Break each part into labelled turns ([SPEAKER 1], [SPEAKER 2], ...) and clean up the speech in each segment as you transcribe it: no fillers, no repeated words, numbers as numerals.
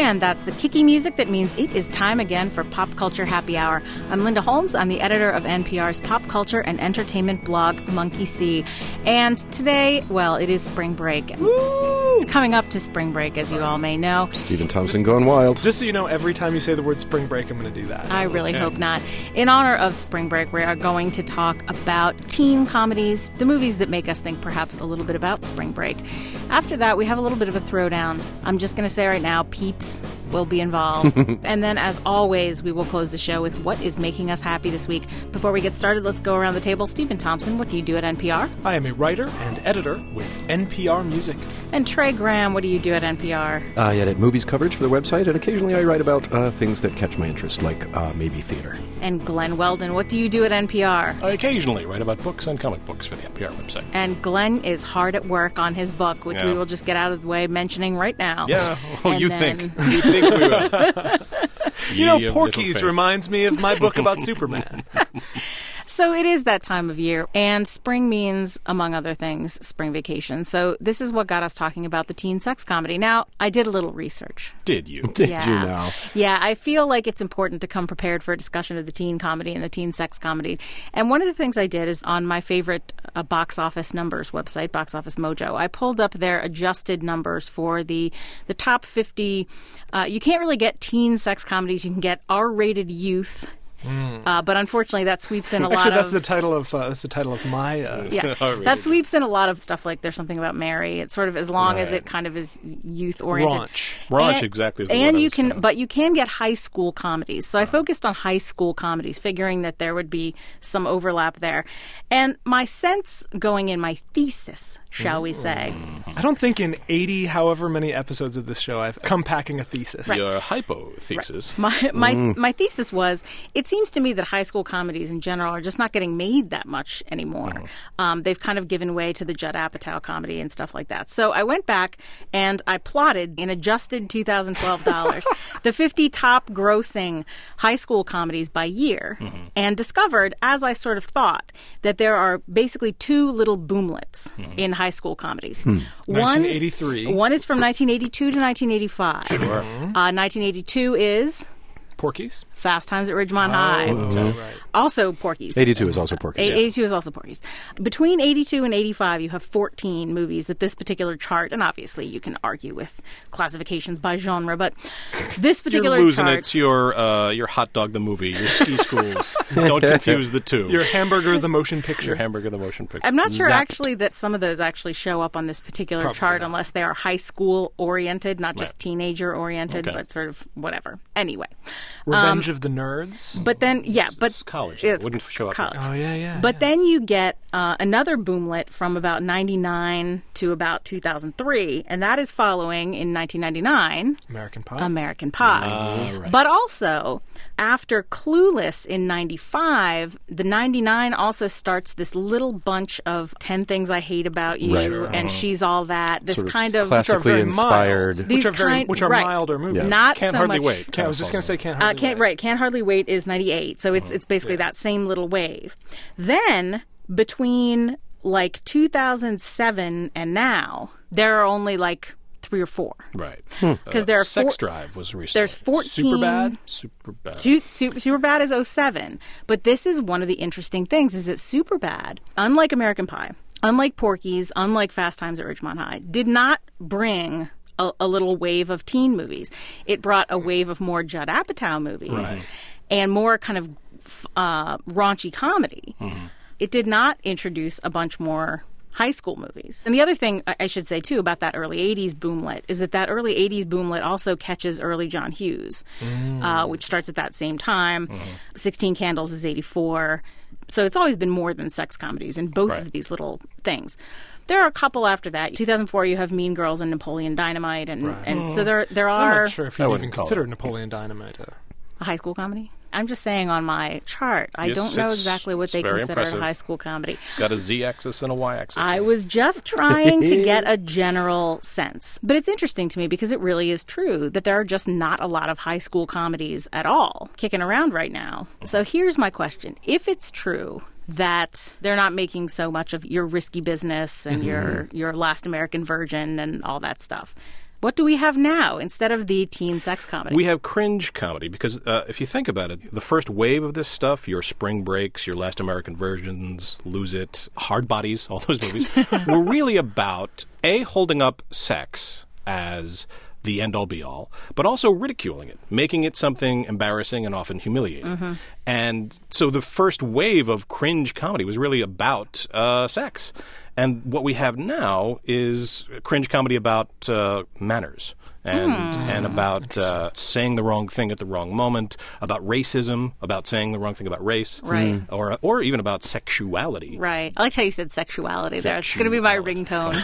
[SPEAKER 1] And that's the kicky music that means it is time again for Pop Culture Happy Hour. I'm Linda Holmes. I'm the editor of NPR's pop culture and entertainment blog, Monkey See. And today, well, it is spring break.
[SPEAKER 2] Woo!
[SPEAKER 1] It's coming up to spring break, as you all may know.
[SPEAKER 3] Stephen Thompson going wild.
[SPEAKER 2] Just so you know, every time you say the word spring break, I'm going to do that.
[SPEAKER 1] I really hope not. In honor of spring break, we are going to talk about teen comedies, the movies that make us think perhaps a little bit about spring break. After that, we have a little bit of a throwdown. I'm just going to say right now, Peeps will be involved. And then, as always, we will close the show with what is making us happy this week. Before we get started, let's go around the table. Stephen Thompson, what do you do at NPR?
[SPEAKER 2] I am a writer and editor with NPR Music.
[SPEAKER 1] And Trey Graham, what do you do at NPR?
[SPEAKER 3] I edit movies coverage for the website, and occasionally I write about things that catch my interest, like maybe theater.
[SPEAKER 1] And Glenn Weldon, what do you do at NPR?
[SPEAKER 4] I occasionally write about books and comic books for the NPR website.
[SPEAKER 1] And Glenn is hard at work on his book, which we will just get out of the way mentioning right now.
[SPEAKER 4] Yeah, you think we will.
[SPEAKER 2] You know, Porky's reminds me of my book about Superman.
[SPEAKER 1] So it is that time of year, and spring means, among other things, spring vacation. So this is what got us talking about the teen sex comedy. Now, I did a little research.
[SPEAKER 4] Did you?
[SPEAKER 3] Did you now?
[SPEAKER 1] Yeah, I feel like it's important to come prepared for a discussion of the teen comedy and the teen sex comedy. And one of the things I did is on my favorite box office numbers website, Box Office Mojo, I pulled up their adjusted numbers for the top 50. You can't really get teen sex comedies. You can get R-rated youth. But unfortunately, that sweeps in a lot
[SPEAKER 2] Actually,
[SPEAKER 1] of...
[SPEAKER 2] that's the title of my...
[SPEAKER 1] that sweeps in a lot of stuff like There's Something About Mary. It's sort of as long as it kind of is youth-oriented.
[SPEAKER 4] Raunch, exactly. Is the
[SPEAKER 1] and
[SPEAKER 4] word
[SPEAKER 1] you can, but you can get high school comedies. So I focused on high school comedies, figuring that there would be some overlap there. And my sense going in, my thesis, shall we say...
[SPEAKER 2] I don't think in 80, however many episodes of this show, I've come packing a thesis.
[SPEAKER 1] Right.
[SPEAKER 4] Your hypothesis.
[SPEAKER 1] Right. My thesis was, it seems to me that high school comedies in general are just not getting made that much anymore. They've kind of given way to the Judd Apatow comedy and stuff like that. So I went back and I plotted in adjusted 2012 dollars the 50 top grossing high school comedies by year and discovered, as I sort of thought, that there are basically two little boomlets in high school comedies.
[SPEAKER 2] 1983.
[SPEAKER 1] One is from 1982 to 1985.
[SPEAKER 4] Sure.
[SPEAKER 1] 1982 is...
[SPEAKER 2] Porky's?
[SPEAKER 1] Fast Times at Ridgemont High.
[SPEAKER 2] Okay, right.
[SPEAKER 1] Also Porky's.
[SPEAKER 3] 82 is also Porky's.
[SPEAKER 1] 82 is also Porky's. Between 82 and 85, you have 14 movies that this particular chart, and obviously you can argue with classifications by genre, but this particular
[SPEAKER 4] You're losing
[SPEAKER 1] chart...
[SPEAKER 4] It's your Hot Dog the movie, your ski schools. Don't confuse the two.
[SPEAKER 2] Your Hamburger the Motion Picture.
[SPEAKER 4] Your Hamburger the motion picture.
[SPEAKER 1] I'm not sure
[SPEAKER 4] Zap.
[SPEAKER 1] actually that some of those actually show up on this particular
[SPEAKER 2] Probably
[SPEAKER 1] chart
[SPEAKER 2] not.
[SPEAKER 1] unless they are high school oriented, not just
[SPEAKER 4] Right.
[SPEAKER 1] teenager oriented,
[SPEAKER 4] Okay.
[SPEAKER 1] but sort of whatever. Anyway.
[SPEAKER 2] Revenge of the Nerds.
[SPEAKER 1] But then,
[SPEAKER 4] It's college.
[SPEAKER 1] It's
[SPEAKER 4] Wouldn't show up.
[SPEAKER 1] college.
[SPEAKER 2] Oh, yeah.
[SPEAKER 1] But then you get another boomlet from about 99 to about 2003, and that is following in 1999
[SPEAKER 2] American Pie.
[SPEAKER 1] American Pie.
[SPEAKER 4] Right.
[SPEAKER 1] But also, after Clueless in 95, the 99 also starts this little bunch of 10 Things I Hate About You
[SPEAKER 3] Right.
[SPEAKER 1] and She's All That. This
[SPEAKER 3] Sort of
[SPEAKER 1] kind of...
[SPEAKER 3] classically
[SPEAKER 2] very
[SPEAKER 3] inspired.
[SPEAKER 2] mild.
[SPEAKER 1] These
[SPEAKER 2] Which are
[SPEAKER 1] right.
[SPEAKER 2] milder movies.
[SPEAKER 3] Yeah.
[SPEAKER 1] Not
[SPEAKER 4] Can't
[SPEAKER 1] so
[SPEAKER 4] Hardly
[SPEAKER 1] much...
[SPEAKER 4] Wait.
[SPEAKER 2] I was just going to say Can't Hardly Wait.
[SPEAKER 1] Can't Hardly Wait is 98, so it's basically that same little wave. Then, between like 2007 and now, there are only like 3 or 4.
[SPEAKER 4] Right.
[SPEAKER 1] Because there are
[SPEAKER 4] Sex Drive was recently.
[SPEAKER 1] There's 14.
[SPEAKER 2] Superbad?
[SPEAKER 4] Superbad.
[SPEAKER 1] Superbad is 07. But this is one of the interesting things, is that Superbad, unlike American Pie, unlike Porky's, unlike Fast Times at Ridgemont High, did not bring a little wave of teen movies. It brought a wave of more Judd Apatow movies and more kind of raunchy comedy. It did not introduce a bunch more high school movies. And the other thing I should say, too, about that early 80s boomlet is that early 80s boomlet also catches early John Hughes, which starts at that same time. 16 Candles is 84. So it's always been more than sex comedies in both of these little things. There are a couple after that. 2004, you have Mean Girls and Napoleon Dynamite. And so there
[SPEAKER 2] I'm
[SPEAKER 1] are...
[SPEAKER 2] not sure if you'd even consider Napoleon Dynamite
[SPEAKER 1] a high school comedy? I'm just saying on my chart. I
[SPEAKER 4] Yes,
[SPEAKER 1] don't know
[SPEAKER 4] it's
[SPEAKER 1] exactly what they
[SPEAKER 4] very
[SPEAKER 1] consider
[SPEAKER 4] impressive.
[SPEAKER 1] a high school comedy.
[SPEAKER 4] Got a Z-axis and a Y-axis.
[SPEAKER 1] I was just trying to get a general sense. But it's interesting to me because it really is true that there are just not a lot of high school comedies at all kicking around right now. So here's my question. If it's true that they're not making so much of Your Risky Business and your Last American Virgin and all that stuff, What do we have now instead of the teen sex comedy?
[SPEAKER 4] We have cringe comedy because if you think about it, the first wave of this stuff, your Spring Breaks, your Last American Virgins, Lose It, Hard Bodies, all those movies, were really about, A, holding up sex as the end-all be-all, but also ridiculing it, making it something embarrassing and often humiliating. And so the first wave of cringe comedy was really about sex. And what we have now is cringe comedy about manners and about saying the wrong thing at the wrong moment, about racism, about saying the wrong thing about race,
[SPEAKER 1] Right.
[SPEAKER 4] or even about sexuality.
[SPEAKER 1] Right. I liked how you said sexuality there. It's going to be my ringtone.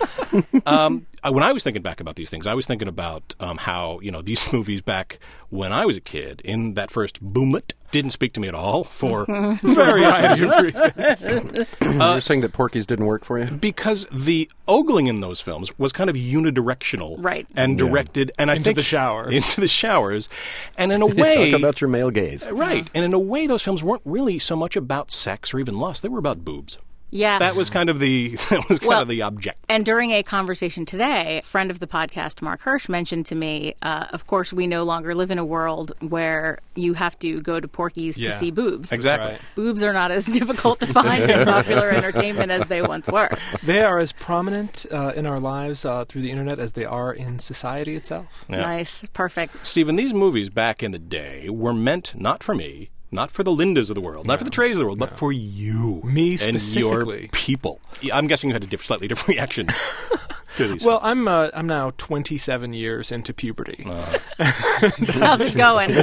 [SPEAKER 4] When I was thinking back about these things, I was thinking about how, these movies back when I was a kid, in that first boomlet, didn't speak to me at all for various reasons.
[SPEAKER 3] You're saying that Porky's didn't work for you?
[SPEAKER 4] Because the ogling in those films was kind of unidirectional.
[SPEAKER 1] Right.
[SPEAKER 4] And directed, and I
[SPEAKER 2] Into
[SPEAKER 4] think...
[SPEAKER 2] the showers.
[SPEAKER 4] Into the showers. And in a way...
[SPEAKER 3] Talk about your male gaze.
[SPEAKER 4] Right. And in a way, those films weren't really so much about sex or even lust. They were about boobs.
[SPEAKER 1] Yeah.
[SPEAKER 4] That was kind of the the object.
[SPEAKER 1] And during a conversation today, a friend of the podcast, Mark Hirsch, mentioned to me, of course, we no longer live in a world where you have to go to Porky's to see boobs.
[SPEAKER 4] Exactly.
[SPEAKER 2] Right.
[SPEAKER 1] Boobs are not as difficult to find in popular entertainment as they once were.
[SPEAKER 2] They are as prominent in our lives through the internet as they are in society itself.
[SPEAKER 4] Yeah.
[SPEAKER 1] Nice. Perfect.
[SPEAKER 4] Stephen, these movies back in the day were meant not for me, not for the Lindas of the world, not for the Treys of the world, but for you.
[SPEAKER 2] Me
[SPEAKER 4] and
[SPEAKER 2] specifically.
[SPEAKER 4] your people. I'm guessing you had a slightly different reaction to these
[SPEAKER 2] Well,
[SPEAKER 4] films.
[SPEAKER 2] I'm now 27 years into puberty.
[SPEAKER 1] How's it going?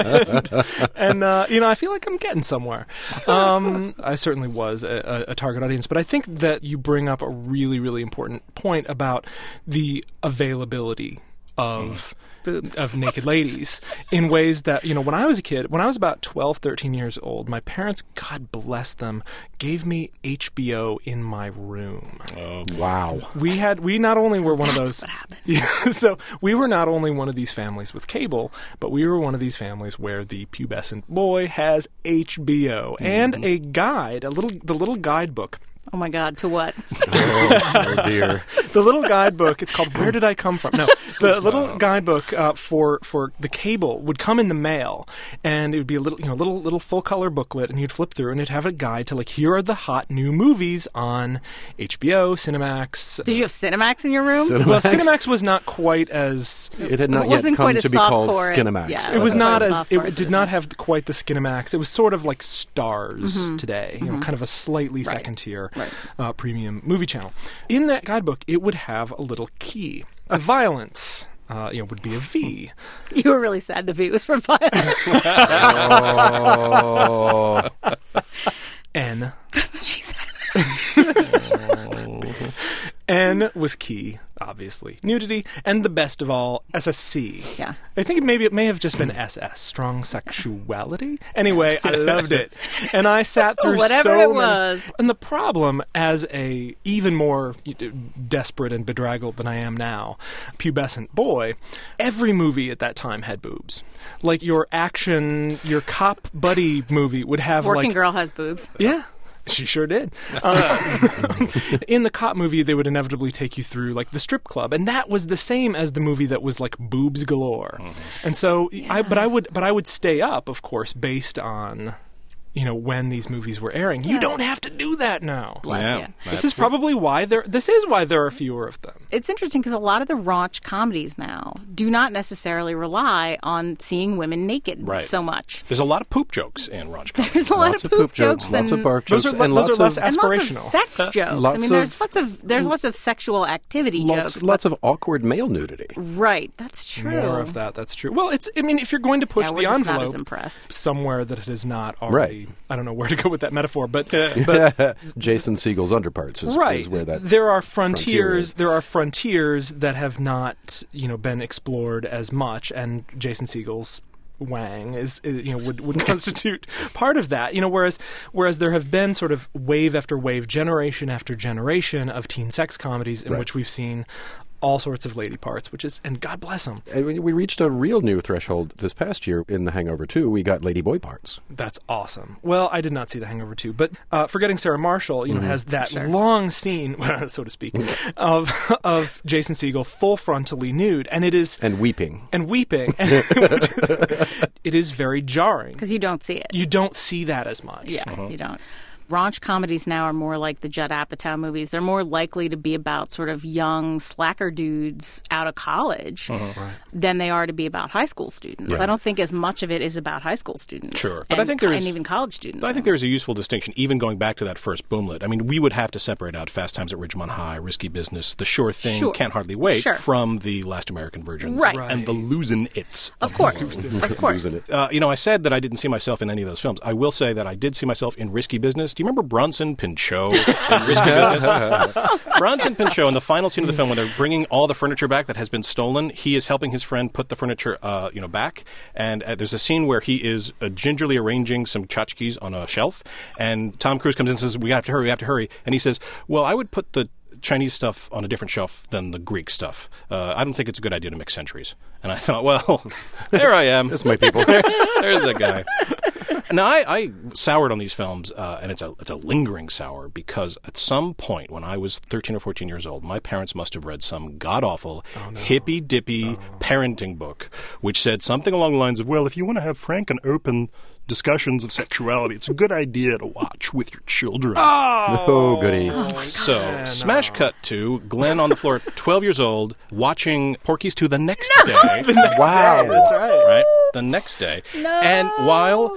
[SPEAKER 2] And, I feel like I'm getting somewhere. I certainly was a target audience. But I think that you bring up a really, really important point about the availability of
[SPEAKER 1] Boobs.
[SPEAKER 2] of naked ladies in ways that, when I was a kid, when I was about 12, 13 years old, my parents, God bless them, gave me HBO in my room.
[SPEAKER 3] Wow.
[SPEAKER 2] We not only were one of
[SPEAKER 1] That's
[SPEAKER 2] those...
[SPEAKER 1] what happened.
[SPEAKER 2] Yeah, so we were not only one of these families with cable, but we were one of these families where the pubescent boy has HBO and a guide, the little guidebook.
[SPEAKER 1] Oh, my God. To what?
[SPEAKER 3] Oh, dear.
[SPEAKER 2] The little guidebook, it's called Where Did I Come From? No, the little guidebook for the cable would come in the mail, and it would be a little full color booklet, and you'd flip through, and it'd have a guide to here are the hot new movies on HBO, Cinemax.
[SPEAKER 1] Did you have Cinemax in your room?
[SPEAKER 2] Well, Cinemax was not quite as...
[SPEAKER 3] It had not
[SPEAKER 1] It
[SPEAKER 3] yet
[SPEAKER 1] wasn't
[SPEAKER 3] come
[SPEAKER 1] quite
[SPEAKER 3] to
[SPEAKER 1] as
[SPEAKER 3] be called
[SPEAKER 1] softcore.
[SPEAKER 3] Skinemax.
[SPEAKER 1] Yeah,
[SPEAKER 2] It was not as...
[SPEAKER 1] softcore
[SPEAKER 2] It did not have quite the Skinemax. It was sort of like Stars today, kind of a slightly
[SPEAKER 1] Right.
[SPEAKER 2] second tier
[SPEAKER 1] Right.
[SPEAKER 2] premium movie channel. In that guidebook, it would have a little key. Violence, would be a V.
[SPEAKER 1] You were really sad the V was from violence.
[SPEAKER 3] Oh.
[SPEAKER 2] N.
[SPEAKER 1] That's what she said.
[SPEAKER 2] N was key, obviously. Nudity, and the best of all, as a C.
[SPEAKER 1] Yeah.
[SPEAKER 2] I think it may have just been SS, strong sexuality. Anyway, I loved it. And I sat through
[SPEAKER 1] Whatever
[SPEAKER 2] so
[SPEAKER 1] it
[SPEAKER 2] many...
[SPEAKER 1] was.
[SPEAKER 2] And the problem, as a even more desperate and bedraggled than I am now, pubescent boy, every movie at that time had boobs. Like your your cop buddy movie would have
[SPEAKER 1] Working girl has boobs.
[SPEAKER 2] Yeah. She sure did. In the cop movie, they would inevitably take you through the strip club, and that was the same as the movie that was boobs galore. And so, I would stay up, of course, based on when these movies were airing. You don't have to do that now.
[SPEAKER 1] Bless
[SPEAKER 4] Yeah.
[SPEAKER 1] you.
[SPEAKER 2] This is probably why there are fewer of them.
[SPEAKER 1] It's interesting because a lot of the raunch comedies now do not necessarily rely on seeing women naked
[SPEAKER 4] Right.
[SPEAKER 1] so much.
[SPEAKER 4] There's a lot of poop jokes in raunch comedy.
[SPEAKER 1] There's a lot
[SPEAKER 3] Lots
[SPEAKER 1] of poop jokes
[SPEAKER 3] lots
[SPEAKER 1] and
[SPEAKER 3] of barf
[SPEAKER 2] Those
[SPEAKER 3] jokes,
[SPEAKER 2] are
[SPEAKER 3] and
[SPEAKER 2] less
[SPEAKER 1] and lots
[SPEAKER 2] aspirational.
[SPEAKER 1] of sex jokes. I
[SPEAKER 3] Lots
[SPEAKER 1] mean,
[SPEAKER 3] of-
[SPEAKER 1] there's lots of sexual activity jokes.
[SPEAKER 3] Lots of awkward male nudity.
[SPEAKER 1] Right, that's true.
[SPEAKER 2] More of that. That's true. Well, if you're going to push
[SPEAKER 1] Yeah,
[SPEAKER 2] the
[SPEAKER 1] we're just not as
[SPEAKER 2] envelope
[SPEAKER 1] impressed.
[SPEAKER 2] somewhere that it is not already,
[SPEAKER 3] Right.
[SPEAKER 2] I don't know where to go with that metaphor, but
[SPEAKER 3] Jason Segel's underparts is where that
[SPEAKER 2] there are
[SPEAKER 3] frontier
[SPEAKER 2] frontiers.
[SPEAKER 3] is.
[SPEAKER 2] There are frontiers that have not, been explored as much, and Jason Segel's Wang would constitute part of that. Whereas there have been sort of wave after wave, generation after generation of teen sex comedies in
[SPEAKER 3] Right.
[SPEAKER 2] which we've seen all sorts of lady parts, and God bless them.
[SPEAKER 3] And we reached a real new threshold this past year in The Hangover 2. We got lady boy parts.
[SPEAKER 2] That's awesome. Well, I did not see The Hangover 2, but Forgetting Sarah Marshall, has that long scene, so to speak, of Jason Segel full frontally nude, and it is
[SPEAKER 3] weeping.
[SPEAKER 2] It is very jarring
[SPEAKER 1] because you don't see it.
[SPEAKER 2] You don't see that as much.
[SPEAKER 1] Yeah, you don't. Raunch comedies now are more like the Judd Apatow movies. They're more likely to be about sort of young slacker dudes out of college than they are to be about high school students.
[SPEAKER 3] Right.
[SPEAKER 1] I don't think as much of it is about high school students.
[SPEAKER 4] Sure. But I think there is,
[SPEAKER 1] and even college students.
[SPEAKER 4] I think there is a useful distinction, even going back to that first boomlet. I mean, we would have to separate out Fast Times at Ridgemont High, Risky Business, The Sure Thing, Can't Hardly Wait from the Last American Virgins and the Losin' Its.
[SPEAKER 1] Of course. Of course.
[SPEAKER 4] I said that I didn't see myself in any of those films. I will say that I did see myself in Risky Business. Do you remember Bronson Pinchot in Risky Business? Bronson Pinchot, in the final scene of the film, when they're bringing all the furniture back that has been stolen, he is helping his friend put the furniture, back. And there's a scene where he is gingerly arranging some tchotchkes on a shelf, and Tom Cruise comes in and says, "We have to hurry." And he says, "Well, I would put the Chinese stuff on a different shelf than the Greek stuff. I don't think it's a good idea to mix centuries." And I thought, well, there I am.
[SPEAKER 3] That's my people.
[SPEAKER 4] There's that guy. Now, I soured on these films, and it's a lingering sour, because at some point when I was 13 or 14 years old, my parents must have read some god-awful, hippy-dippy parenting book, which said something along the lines of, well, if you want to have frank and open discussions of sexuality, it's a good idea to watch with your children.
[SPEAKER 3] Oh, goody.
[SPEAKER 4] So, smash cut to Glenn on the floor at 12 years old, watching Porky's 2 the next day.
[SPEAKER 3] Wow.
[SPEAKER 2] That's right.
[SPEAKER 4] Right? The next day.
[SPEAKER 1] No.
[SPEAKER 4] And while,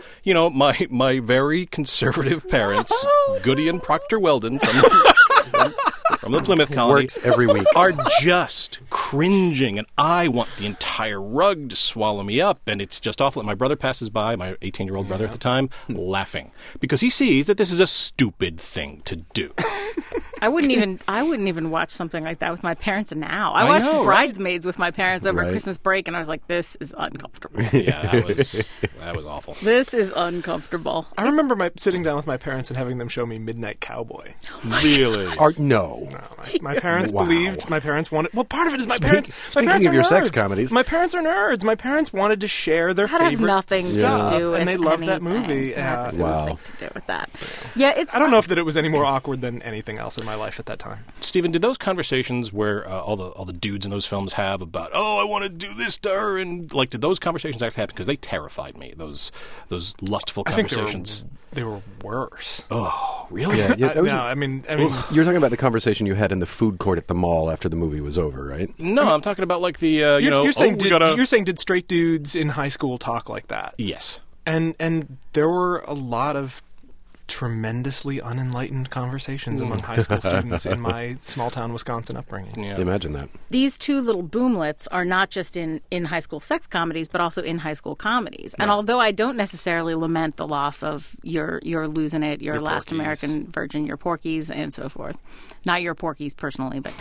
[SPEAKER 4] my very conservative parents, Goody and Proctor Weldon from the Plymouth Colony,
[SPEAKER 3] Works every week.
[SPEAKER 4] are just cringing, and I want the entire rug to swallow me up, and it's just awful. And my brother passes by, my 18-year-old brother at the time, laughing, because he sees that this is a stupid thing to do.
[SPEAKER 1] I wouldn't even watch something like that with my parents now. I
[SPEAKER 4] I
[SPEAKER 1] watched
[SPEAKER 4] know,
[SPEAKER 1] Bridesmaids with my parents over
[SPEAKER 3] Right.
[SPEAKER 1] Christmas break, and I was like, this is uncomfortable.
[SPEAKER 4] Yeah, that was awful.
[SPEAKER 1] This is uncomfortable.
[SPEAKER 2] I remember sitting down with my parents and having them show me Midnight Cowboy.
[SPEAKER 4] Really?
[SPEAKER 3] No.
[SPEAKER 2] My parents
[SPEAKER 3] Wow.
[SPEAKER 2] believed. My parents wanted. Well, part of it is my parents. My
[SPEAKER 3] speaking
[SPEAKER 2] parents
[SPEAKER 3] of
[SPEAKER 2] are
[SPEAKER 3] your
[SPEAKER 2] nerds.
[SPEAKER 3] sex comedies.
[SPEAKER 2] My parents are nerds. My parents wanted to share their
[SPEAKER 1] That has
[SPEAKER 2] favorite
[SPEAKER 1] nothing
[SPEAKER 2] stuff,
[SPEAKER 1] to do with
[SPEAKER 2] and they loved that
[SPEAKER 1] anything.
[SPEAKER 2] movie.
[SPEAKER 1] That has
[SPEAKER 3] Wow.
[SPEAKER 1] nothing to do with that. Yeah, it's.
[SPEAKER 2] I don't know if that it was any more awkward than anything else in my life at that time.
[SPEAKER 4] Stephen, did those conversations where all the dudes in those films have about, oh, I want to do this to her, and did those conversations actually happen? Because they terrified me. Those lustful
[SPEAKER 2] I think
[SPEAKER 4] conversations.
[SPEAKER 2] they were worse.
[SPEAKER 4] Oh, really?
[SPEAKER 3] Yeah, that was-
[SPEAKER 2] No, I mean,
[SPEAKER 3] You're talking about the conversation you had in the food court at the mall after the movie was over, right?
[SPEAKER 4] No, I'm talking about like the
[SPEAKER 2] you're saying
[SPEAKER 4] you're
[SPEAKER 2] did straight dudes in high school talk like that?
[SPEAKER 4] yes.
[SPEAKER 2] And there were a lot of tremendously unenlightened conversations among high school students in my small town Wisconsin upbringing.
[SPEAKER 4] Yeah.
[SPEAKER 3] Imagine that.
[SPEAKER 1] These two little boomlets are not just in high school sex comedies, but also in high school comedies. And although I don't necessarily lament the loss of your Losing It, your Last
[SPEAKER 2] Porky's.
[SPEAKER 1] American Virgin, your Porky's, and so forth. Not your Porky's personally, but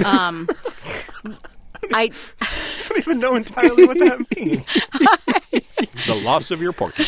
[SPEAKER 1] I
[SPEAKER 2] don't even know entirely what that means.
[SPEAKER 4] The loss of your porky.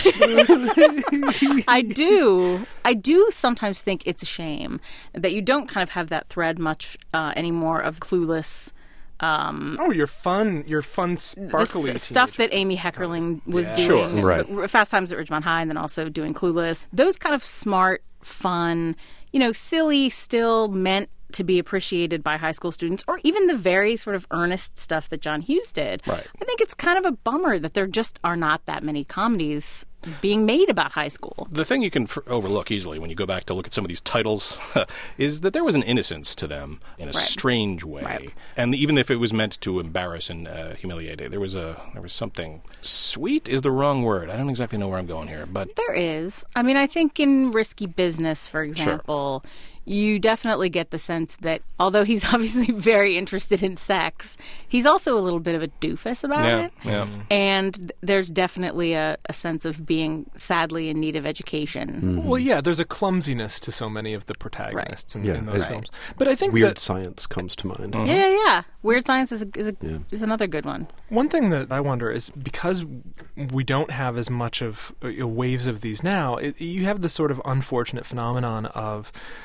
[SPEAKER 1] I do sometimes think it's a shame that you don't kind of have that thread much anymore of Clueless.
[SPEAKER 2] Oh, you're fun, sparkly
[SPEAKER 1] The stuff that Amy Heckerling was doing,
[SPEAKER 4] Sure.
[SPEAKER 3] Right.
[SPEAKER 1] Fast Times at Ridgemont High, and then also doing Clueless. Those kind of smart, fun, silly, still meant to be appreciated by high school students, or even the very sort of earnest stuff that John Hughes did.
[SPEAKER 4] Right.
[SPEAKER 1] I think it's kind of a bummer that there just are not that many comedies being made about high school.
[SPEAKER 4] The thing you can overlook easily when you go back to look at some of these titles is that there was an innocence to them in a strange way.
[SPEAKER 1] Right.
[SPEAKER 4] And even if it was meant to embarrass and humiliate it, there was something. Sweet is the wrong word. I don't exactly know where I'm going here, but
[SPEAKER 1] There is. I mean, I think in Risky Business, for example, you definitely get the sense that although he's obviously very interested in sex, he's also a little bit of a doofus about it.
[SPEAKER 4] Yeah.
[SPEAKER 1] And there's definitely a sense of being sadly in need of education.
[SPEAKER 2] Well, yeah, there's a clumsiness to so many of the protagonists in those
[SPEAKER 3] Right.
[SPEAKER 2] films. But I think
[SPEAKER 3] Weird
[SPEAKER 2] that
[SPEAKER 3] Science comes to mind.
[SPEAKER 1] Yeah. Weird Science is another good one.
[SPEAKER 2] one thing that I wonder is because we don't have as much of waves of these now, you have this sort of unfortunate phenomenon of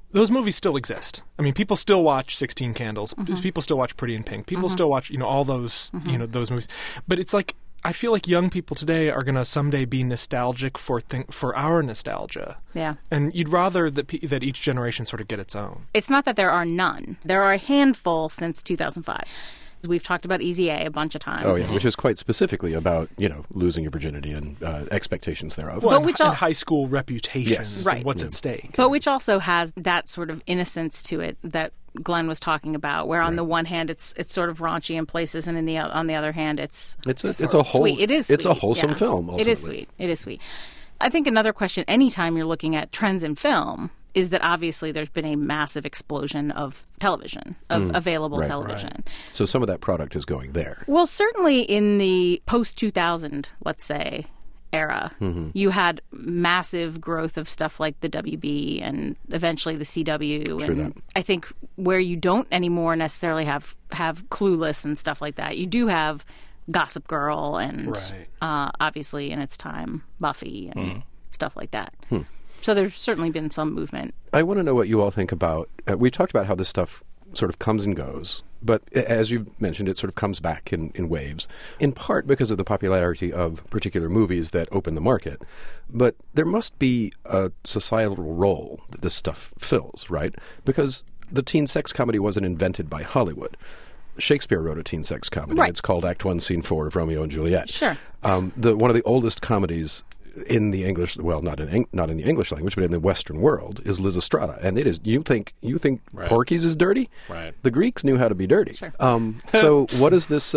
[SPEAKER 2] those movies still exist. I mean, people still watch 16 Candles. People still watch Pretty in Pink. People still watch, all those, those movies. But it's like, I feel like young people today are going to someday be nostalgic for our nostalgia.
[SPEAKER 1] Yeah.
[SPEAKER 2] And you'd rather that each generation sort of get its own.
[SPEAKER 1] It's not that there are none. There are a handful since 2005. We've talked about Easy A a bunch of times.
[SPEAKER 3] Oh, yeah, which is quite specifically about, losing your virginity and expectations thereof.
[SPEAKER 2] Well, and high school reputations
[SPEAKER 3] Yes.
[SPEAKER 1] Right.
[SPEAKER 2] and what's at stake.
[SPEAKER 1] But which also has that sort of innocence to it that Glenn was talking about, where on the one hand it's sort of raunchy in places, and on the other hand it's
[SPEAKER 3] a whole
[SPEAKER 1] sweet. It is sweet.
[SPEAKER 3] It's a wholesome
[SPEAKER 1] yeah.
[SPEAKER 3] film, ultimately.
[SPEAKER 1] It is sweet. It is sweet. I think another question anytime you're looking at trends in film is that obviously there's been a massive explosion of television, of available
[SPEAKER 3] Right.
[SPEAKER 1] television.
[SPEAKER 2] Right.
[SPEAKER 3] So some of that product is going there.
[SPEAKER 1] Well, certainly in the post-2000, let's say, era, you had massive growth of stuff like the WB and eventually the CW.
[SPEAKER 3] True
[SPEAKER 1] and
[SPEAKER 3] that.
[SPEAKER 1] I think where you don't anymore necessarily have Clueless and stuff like that, you do have Gossip Girl and
[SPEAKER 2] Right.
[SPEAKER 1] obviously in its time Buffy and stuff like that. So there's certainly been some movement.
[SPEAKER 3] I want to know what you all think about. We talked about how this stuff sort of comes and goes, but as you've mentioned, it sort of comes back in waves, in part because of the popularity of particular movies that open the market. But there must be a societal role that this stuff fills, right? Because the teen sex comedy wasn't invented by Hollywood. Shakespeare wrote a teen sex comedy.
[SPEAKER 1] Right.
[SPEAKER 3] It's called Act 1, Scene 4 of Romeo and Juliet.
[SPEAKER 1] Sure.
[SPEAKER 3] One of the oldest comedies in the English, well, not in the English language, but in the Western world, is Lysistrata, and it is. You think
[SPEAKER 4] Right.
[SPEAKER 3] Porky's is dirty?
[SPEAKER 4] Right.
[SPEAKER 3] The Greeks knew how to be dirty.
[SPEAKER 1] Sure.
[SPEAKER 3] So what does this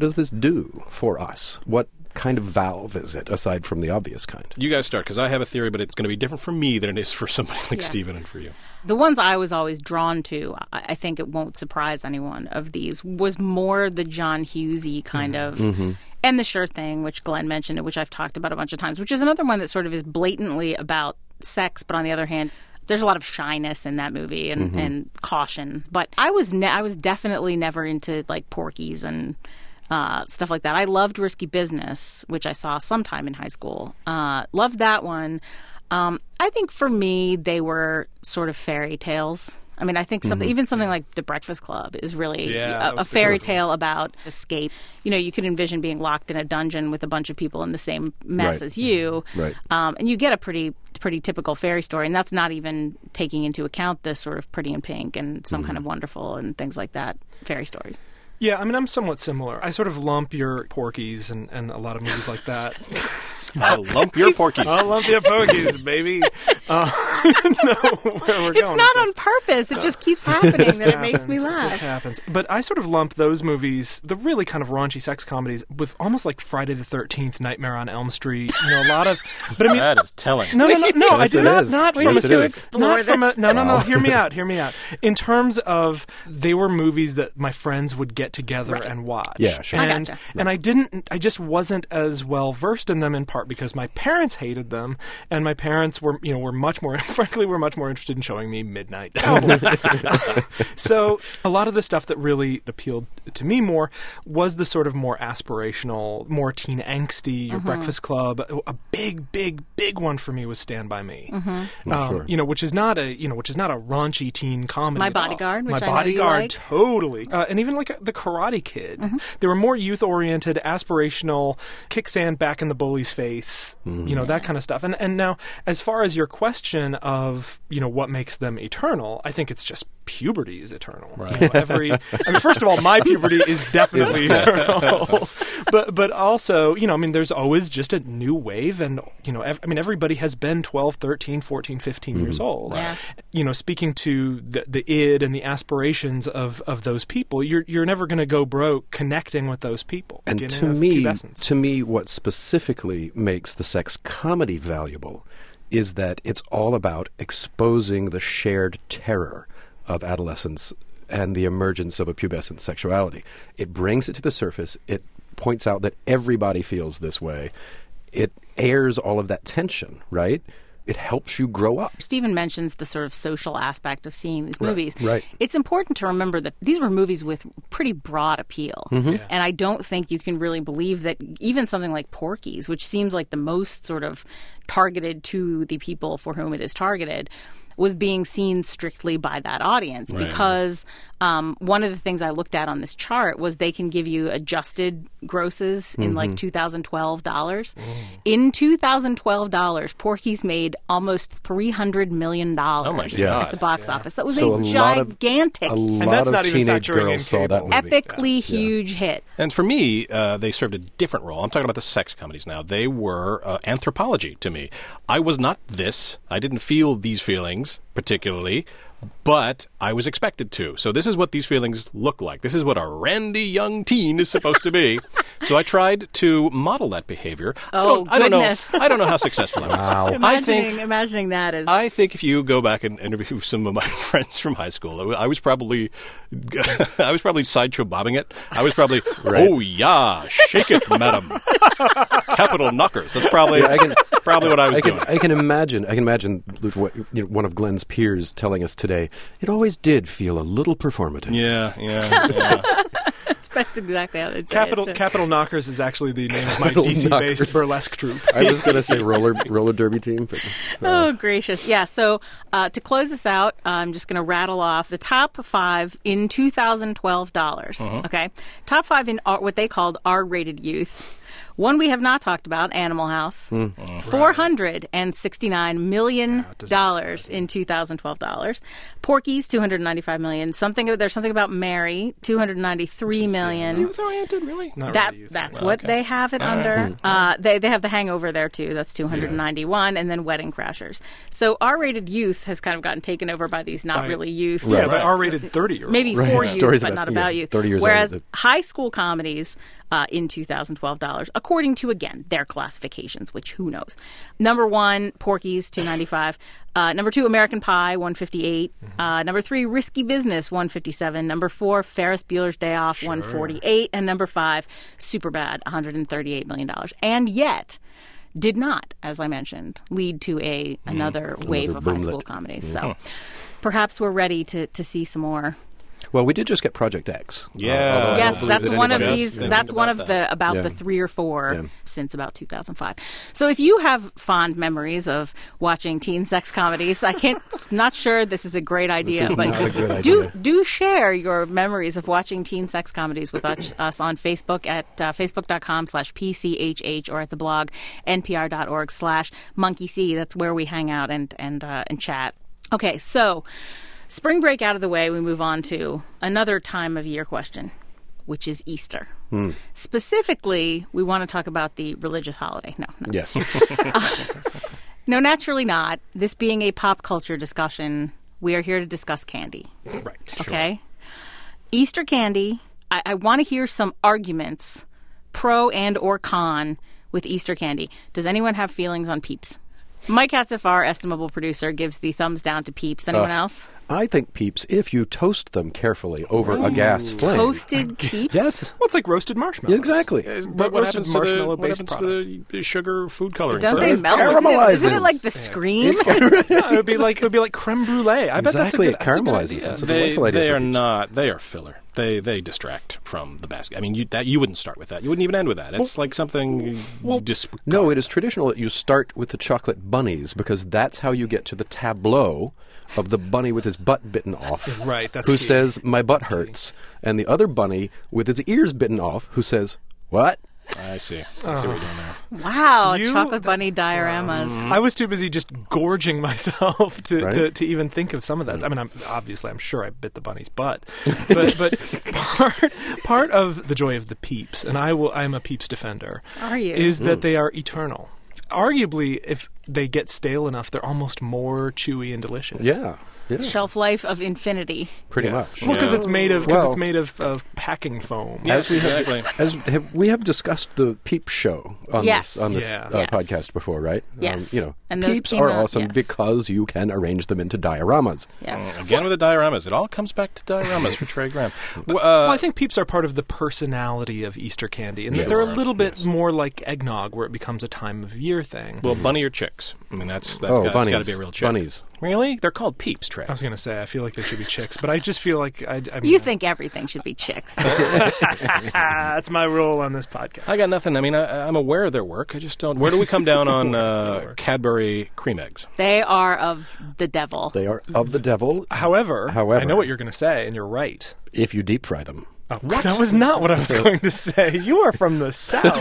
[SPEAKER 3] do for us? What kind of valve is it, aside from the obvious kind?
[SPEAKER 4] You guys start, because I have a theory, but it's going to be different for me than it is for somebody like
[SPEAKER 1] Yeah.
[SPEAKER 4] Stephen and for you.
[SPEAKER 1] The ones I was always drawn to, I think it won't surprise anyone of these, was more the John Hughesy kind of, and The Sure Thing, which Glenn mentioned, which I've talked about a bunch of times, which is another one that sort of is blatantly about sex, but on the other hand, there's a lot of shyness in that movie and caution. But I was definitely never into like Porky's and stuff like that. I loved Risky Business, which I saw sometime in high school. Loved that one. I think for me, they were sort of fairy tales. I mean, I think even something like The Breakfast Club is really
[SPEAKER 2] Yeah, that
[SPEAKER 1] a
[SPEAKER 2] was
[SPEAKER 1] fairy
[SPEAKER 2] beautiful.
[SPEAKER 1] tale about escape. You could envision being locked in a dungeon with a bunch of people in the same mess
[SPEAKER 3] Right.
[SPEAKER 1] as you.
[SPEAKER 3] Right.
[SPEAKER 1] And you get a pretty typical fairy story, and that's not even taking into account the sort of Pretty in Pink and Some Kind of Wonderful and things like that fairy stories.
[SPEAKER 2] Yeah, I mean, I'm somewhat similar. I sort of lump your Porkies and a lot of movies like that.
[SPEAKER 4] I'll lump your Porkies.
[SPEAKER 2] I'll lump your Porkies, baby. No, where we're
[SPEAKER 1] It's
[SPEAKER 2] going
[SPEAKER 1] not
[SPEAKER 2] with
[SPEAKER 1] on
[SPEAKER 2] this.
[SPEAKER 1] purpose. It just keeps happening that it makes me
[SPEAKER 2] It
[SPEAKER 1] laugh.
[SPEAKER 2] just happens. But I sort of lump those movies, the really kind of raunchy sex comedies, with almost like Friday the 13th, Nightmare on Elm Street. A lot of. But I mean,
[SPEAKER 4] That is telling.
[SPEAKER 2] no. I
[SPEAKER 3] Yes,
[SPEAKER 2] did
[SPEAKER 3] it
[SPEAKER 2] not.
[SPEAKER 3] is.
[SPEAKER 2] Not
[SPEAKER 3] Yes,
[SPEAKER 2] from a
[SPEAKER 3] it
[SPEAKER 2] stu-
[SPEAKER 3] is.
[SPEAKER 1] Explore
[SPEAKER 2] not from a,
[SPEAKER 1] this.
[SPEAKER 2] no. Hear me out. In terms of, they were movies that my friends would get together
[SPEAKER 1] Right.
[SPEAKER 2] and watch.
[SPEAKER 3] Yeah, sure.
[SPEAKER 1] I
[SPEAKER 2] And,
[SPEAKER 1] gotcha.
[SPEAKER 2] and I just wasn't as well versed in them, in part because my parents hated them, and my parents were much more, frankly, were much more interested in showing me Midnight Cowboy. So a lot of the stuff that really appealed to me more was the sort of more aspirational, more teen angsty, Your Breakfast Club. A big one for me was Stand By Me.
[SPEAKER 3] Sure.
[SPEAKER 2] Which is not a raunchy teen comedy.
[SPEAKER 1] My
[SPEAKER 2] at all.
[SPEAKER 1] Bodyguard,
[SPEAKER 2] My
[SPEAKER 1] which I know you
[SPEAKER 2] Bodyguard,
[SPEAKER 1] like.
[SPEAKER 2] totally. And even like The Karate Kid. They were more youth-oriented, aspirational, kick sand back in the bully's face, that kind of stuff. And now, as far as your question of, what makes them eternal, I think it's just puberty is eternal.
[SPEAKER 4] Right.
[SPEAKER 2] First of all, my puberty is definitely eternal. but also, there's always just a new wave, and, everybody has been 12, 13, 14, 15 years old.
[SPEAKER 1] Yeah.
[SPEAKER 2] Speaking to the id and the aspirations of those people, you're never going to go broke connecting with those people.
[SPEAKER 3] And
[SPEAKER 2] beginning
[SPEAKER 3] to
[SPEAKER 2] of
[SPEAKER 3] me,
[SPEAKER 2] pubescence.
[SPEAKER 3] what specifically makes the sex comedy valuable is that it's all about exposing the shared terror of adolescence and the emergence of a pubescent sexuality. It brings it to the surface. It points out that everybody feels this way. It airs all of that tension, right? It helps you grow up.
[SPEAKER 1] Stephen mentions the sort of social aspect of seeing these movies.
[SPEAKER 3] right.
[SPEAKER 1] It's important to remember that these were movies with pretty broad appeal. And I don't think you can really believe that even something like Porky's, which seems like the most sort of targeted to the people for whom it is targeted, was being seen strictly by that audience because one of the things I looked at on this chart was they can give you adjusted grosses in like 2012 dollars. In 2012 dollars, Porky's made almost $300 million
[SPEAKER 4] my
[SPEAKER 1] at
[SPEAKER 4] God.
[SPEAKER 1] the box office. That was
[SPEAKER 3] So
[SPEAKER 1] a
[SPEAKER 3] lot of-
[SPEAKER 1] gigantic,
[SPEAKER 3] A lot
[SPEAKER 2] that's
[SPEAKER 3] of
[SPEAKER 2] not even
[SPEAKER 3] teenage
[SPEAKER 2] factoring in
[SPEAKER 3] girls saw that
[SPEAKER 2] cable.
[SPEAKER 3] movie.
[SPEAKER 1] epically huge hit.
[SPEAKER 4] And for me, they served a different role. I'm talking about the sex comedies now. They were anthropology to me. I was not this. I didn't feel these feelings particularly, but I was expected to. So this is what these feelings look like. This is what a randy young teen is supposed to be. So I tried to model that behavior.
[SPEAKER 1] Oh,
[SPEAKER 4] I don't know.
[SPEAKER 1] goodness.
[SPEAKER 4] I don't know how successful I was.
[SPEAKER 1] Imagining that is.
[SPEAKER 4] I think if you go back and interview some of my friends from high school, I was probably sideshow bobbing it. I was probably, oh yeah, shake it, madam. Capital knockers. That's probably probably what I was doing.
[SPEAKER 3] I can imagine what, one of Glenn's peers telling us today. It always did feel a little performative.
[SPEAKER 4] Yeah.
[SPEAKER 1] That's exactly how they'd say it, too.
[SPEAKER 2] Capital Knockers is actually the name of my
[SPEAKER 3] Capital
[SPEAKER 2] DC-based
[SPEAKER 3] Knockers.
[SPEAKER 2] burlesque troupe.
[SPEAKER 3] I was going to say roller derby team. But,
[SPEAKER 1] Oh, gracious. Yeah, so to close this out, I'm just going to rattle off the top 5 in 2012 dollars. Okay? Top 5 in what they called R-rated youth. One we have not talked about, Animal House. $469 million in 2012 dollars. Porky's, $295 million. There's something about Mary, $293 million.
[SPEAKER 4] Youth-oriented, really?
[SPEAKER 2] Not
[SPEAKER 1] That
[SPEAKER 2] really youth
[SPEAKER 1] that's
[SPEAKER 2] oriented.
[SPEAKER 1] what they have it under. They have The Hangover there too. That's 291, and then Wedding Crashers. So R-rated youth has kind of gotten taken over by these not really youth.
[SPEAKER 2] Yeah,
[SPEAKER 3] Right.
[SPEAKER 2] but R-rated 30-year-old.
[SPEAKER 1] Maybe
[SPEAKER 3] Right.
[SPEAKER 1] for youth,
[SPEAKER 3] Stories
[SPEAKER 1] but
[SPEAKER 3] about-
[SPEAKER 1] not about
[SPEAKER 3] yeah,
[SPEAKER 1] youth.
[SPEAKER 3] 30 years
[SPEAKER 1] Whereas
[SPEAKER 3] old.
[SPEAKER 1] high school comedies in 2012 dollars, according to again their classifications, which who knows. Number 1, Porky's, 295. Number 2, American Pie, 158. Number 3, Risky Business, 157. Number 4, Ferris Bueller's Day Off, 148. And number 5, Superbad, $138 million. And yet did not, as I mentioned, lead to another wave of high
[SPEAKER 3] boomlet.
[SPEAKER 1] school comedies. So perhaps we're ready to see some more.
[SPEAKER 3] well, we did just get Project X.
[SPEAKER 4] Yeah.
[SPEAKER 3] Although I
[SPEAKER 1] Yes,
[SPEAKER 3] don't believe
[SPEAKER 1] that's
[SPEAKER 3] that
[SPEAKER 1] one of
[SPEAKER 3] anybody
[SPEAKER 1] these.
[SPEAKER 3] else-
[SPEAKER 1] That's one of
[SPEAKER 4] that.
[SPEAKER 1] the 3 or 4
[SPEAKER 3] Yeah.
[SPEAKER 1] since about 2005. So if you have fond memories of watching teen sex comedies, not sure this is a great idea,
[SPEAKER 3] is
[SPEAKER 1] but
[SPEAKER 3] not a good idea.
[SPEAKER 1] do share your memories of watching teen sex comedies with us on Facebook at facebook.com/PCHH or at the blog npr.org/monkeyc. That's where we hang out and chat. Okay, so spring break out of the way, we move on to another time of year question, which is Easter. Specifically, we want to talk about the religious holiday. No.
[SPEAKER 3] Yes.
[SPEAKER 1] No, naturally not. This being a pop culture discussion, we are here to discuss candy.
[SPEAKER 2] Right.
[SPEAKER 1] Okay? Easter candy, I want to hear some arguments, pro and or con, with Easter candy. Does anyone have feelings on Peeps? Mike Hatzif, our estimable producer, gives the thumbs down to Peeps. Anyone else?
[SPEAKER 3] I think Peeps, if you toast them carefully over a gas flame.
[SPEAKER 1] Toasted Peeps?
[SPEAKER 3] Yes.
[SPEAKER 2] Well, it's like roasted marshmallows.
[SPEAKER 3] Exactly.
[SPEAKER 4] But what
[SPEAKER 2] roasted
[SPEAKER 4] happens to the
[SPEAKER 2] marshmallow-based
[SPEAKER 4] the sugar food coloring?
[SPEAKER 1] Don't they melt?
[SPEAKER 3] caramelizes.
[SPEAKER 1] Isn't it like the Scream?
[SPEAKER 2] Yeah, it would be like creme brulee. I bet that's a
[SPEAKER 3] Exactly,
[SPEAKER 2] good,
[SPEAKER 3] it
[SPEAKER 2] that's a good
[SPEAKER 3] caramelizes.
[SPEAKER 2] idea.
[SPEAKER 3] That's a delightful idea
[SPEAKER 4] They
[SPEAKER 3] for
[SPEAKER 4] are
[SPEAKER 3] Peeps.
[SPEAKER 4] not. They are filler. They distract from the basket. I mean, you wouldn't start with that. You wouldn't even end with that. It's like something.
[SPEAKER 3] No, it is traditional that you start with the chocolate bunnies because that's how you get to the tableau of the bunny with his butt bitten off.
[SPEAKER 2] Right, that's
[SPEAKER 3] who
[SPEAKER 2] key.
[SPEAKER 3] says, "My butt hurts," and the other bunny with his ears bitten off who says, "What?"
[SPEAKER 4] I see. I see what you're doing there.
[SPEAKER 1] Wow,
[SPEAKER 2] You-
[SPEAKER 1] chocolate bunny dioramas.
[SPEAKER 2] I was too busy just gorging myself
[SPEAKER 3] Right?
[SPEAKER 2] to even think of some of that. I mean, I'm sure I bit the bunny's butt, but part of the joy of the Peeps, and I'm a Peeps defender.
[SPEAKER 1] Are you?
[SPEAKER 2] Is that they are eternal. Arguably, if they get stale enough, they're almost more chewy and delicious.
[SPEAKER 3] Yeah. Yeah.
[SPEAKER 1] Shelf life of infinity.
[SPEAKER 3] Pretty
[SPEAKER 2] Yes.
[SPEAKER 3] much.
[SPEAKER 2] Well, because it's made of
[SPEAKER 3] Well-
[SPEAKER 2] packing foam.
[SPEAKER 4] Yes, exactly.
[SPEAKER 3] We have discussed the Peep Show on
[SPEAKER 1] Yes.
[SPEAKER 3] this
[SPEAKER 2] Yeah.
[SPEAKER 1] Yes.
[SPEAKER 3] podcast before, right?
[SPEAKER 1] Yes.
[SPEAKER 3] And
[SPEAKER 1] those
[SPEAKER 3] Peeps
[SPEAKER 1] came
[SPEAKER 3] are
[SPEAKER 1] out,
[SPEAKER 3] awesome
[SPEAKER 1] yes.
[SPEAKER 3] because you can arrange them into dioramas.
[SPEAKER 1] Yes.
[SPEAKER 4] Again with the dioramas. It all comes back to dioramas for Trey Graham.
[SPEAKER 2] Well, I think Peeps are part of the personality of Easter candy, and that they're a
[SPEAKER 4] Sure.
[SPEAKER 2] little bit more like eggnog, where it becomes a time of year thing.
[SPEAKER 4] Well, bunny or chicks? I mean, that's
[SPEAKER 3] Oh,
[SPEAKER 4] got
[SPEAKER 3] bunnies.
[SPEAKER 4] to be a real chick.
[SPEAKER 3] Bunnies.
[SPEAKER 4] Really? They're called Peeps, Trey.
[SPEAKER 2] I was going to say, I feel like they should be chicks, but I just feel like I mean,
[SPEAKER 1] You think everything should be chicks.
[SPEAKER 2] that's my rule on this podcast.
[SPEAKER 4] I got nothing. I mean, I'm aware of their work. I just don't. Where do we come down on Cadbury cream eggs?
[SPEAKER 1] They are of the devil.
[SPEAKER 3] They are of the devil
[SPEAKER 2] However, I know what you're going to say, and you're right.
[SPEAKER 3] if you deep fry them.
[SPEAKER 2] Oh, that was not what I was going to say. You are from the South.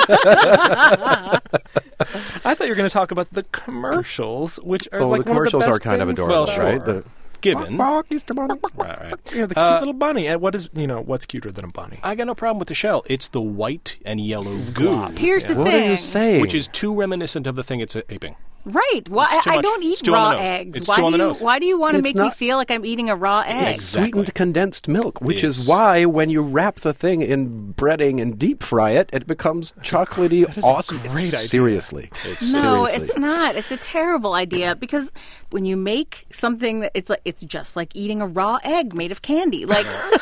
[SPEAKER 2] I thought you were going to talk about the commercials, which are
[SPEAKER 3] Oh,
[SPEAKER 2] like
[SPEAKER 3] the
[SPEAKER 2] one of the
[SPEAKER 3] commercials
[SPEAKER 2] best
[SPEAKER 3] are kind of
[SPEAKER 2] things.
[SPEAKER 3] adorable,
[SPEAKER 4] Well,
[SPEAKER 3] right?
[SPEAKER 4] sure. Given.
[SPEAKER 3] Easter bunny.
[SPEAKER 4] Right.
[SPEAKER 2] You know, the cute little bunny. And what is, what's cuter than a bunny?
[SPEAKER 4] I got no problem with the shell. It's the white and yellow goo,
[SPEAKER 1] Here's the
[SPEAKER 3] What
[SPEAKER 1] thing.
[SPEAKER 3] are you saying?
[SPEAKER 4] which is too reminiscent of the thing it's aping.
[SPEAKER 1] Right. Why
[SPEAKER 4] It's too
[SPEAKER 1] I
[SPEAKER 4] much.
[SPEAKER 1] don't eat
[SPEAKER 4] It's too on
[SPEAKER 1] raw
[SPEAKER 4] the nose.
[SPEAKER 1] eggs.
[SPEAKER 4] It's
[SPEAKER 1] Why
[SPEAKER 4] too on
[SPEAKER 1] do
[SPEAKER 4] the
[SPEAKER 1] you
[SPEAKER 4] nose.
[SPEAKER 1] why do you want to
[SPEAKER 3] It's
[SPEAKER 1] make me
[SPEAKER 3] not-
[SPEAKER 1] feel like I'm eating a raw egg?
[SPEAKER 3] It's sweetened condensed milk, which
[SPEAKER 4] Yes.
[SPEAKER 3] is why when you wrap the thing in breading and deep fry it, it becomes chocolatey,
[SPEAKER 2] that is a
[SPEAKER 3] awesome.
[SPEAKER 2] great idea.
[SPEAKER 3] Seriously.
[SPEAKER 1] No,
[SPEAKER 3] Seriously.
[SPEAKER 1] it's not. It's a terrible idea because when you make something that it's just like eating a raw egg made of candy. Like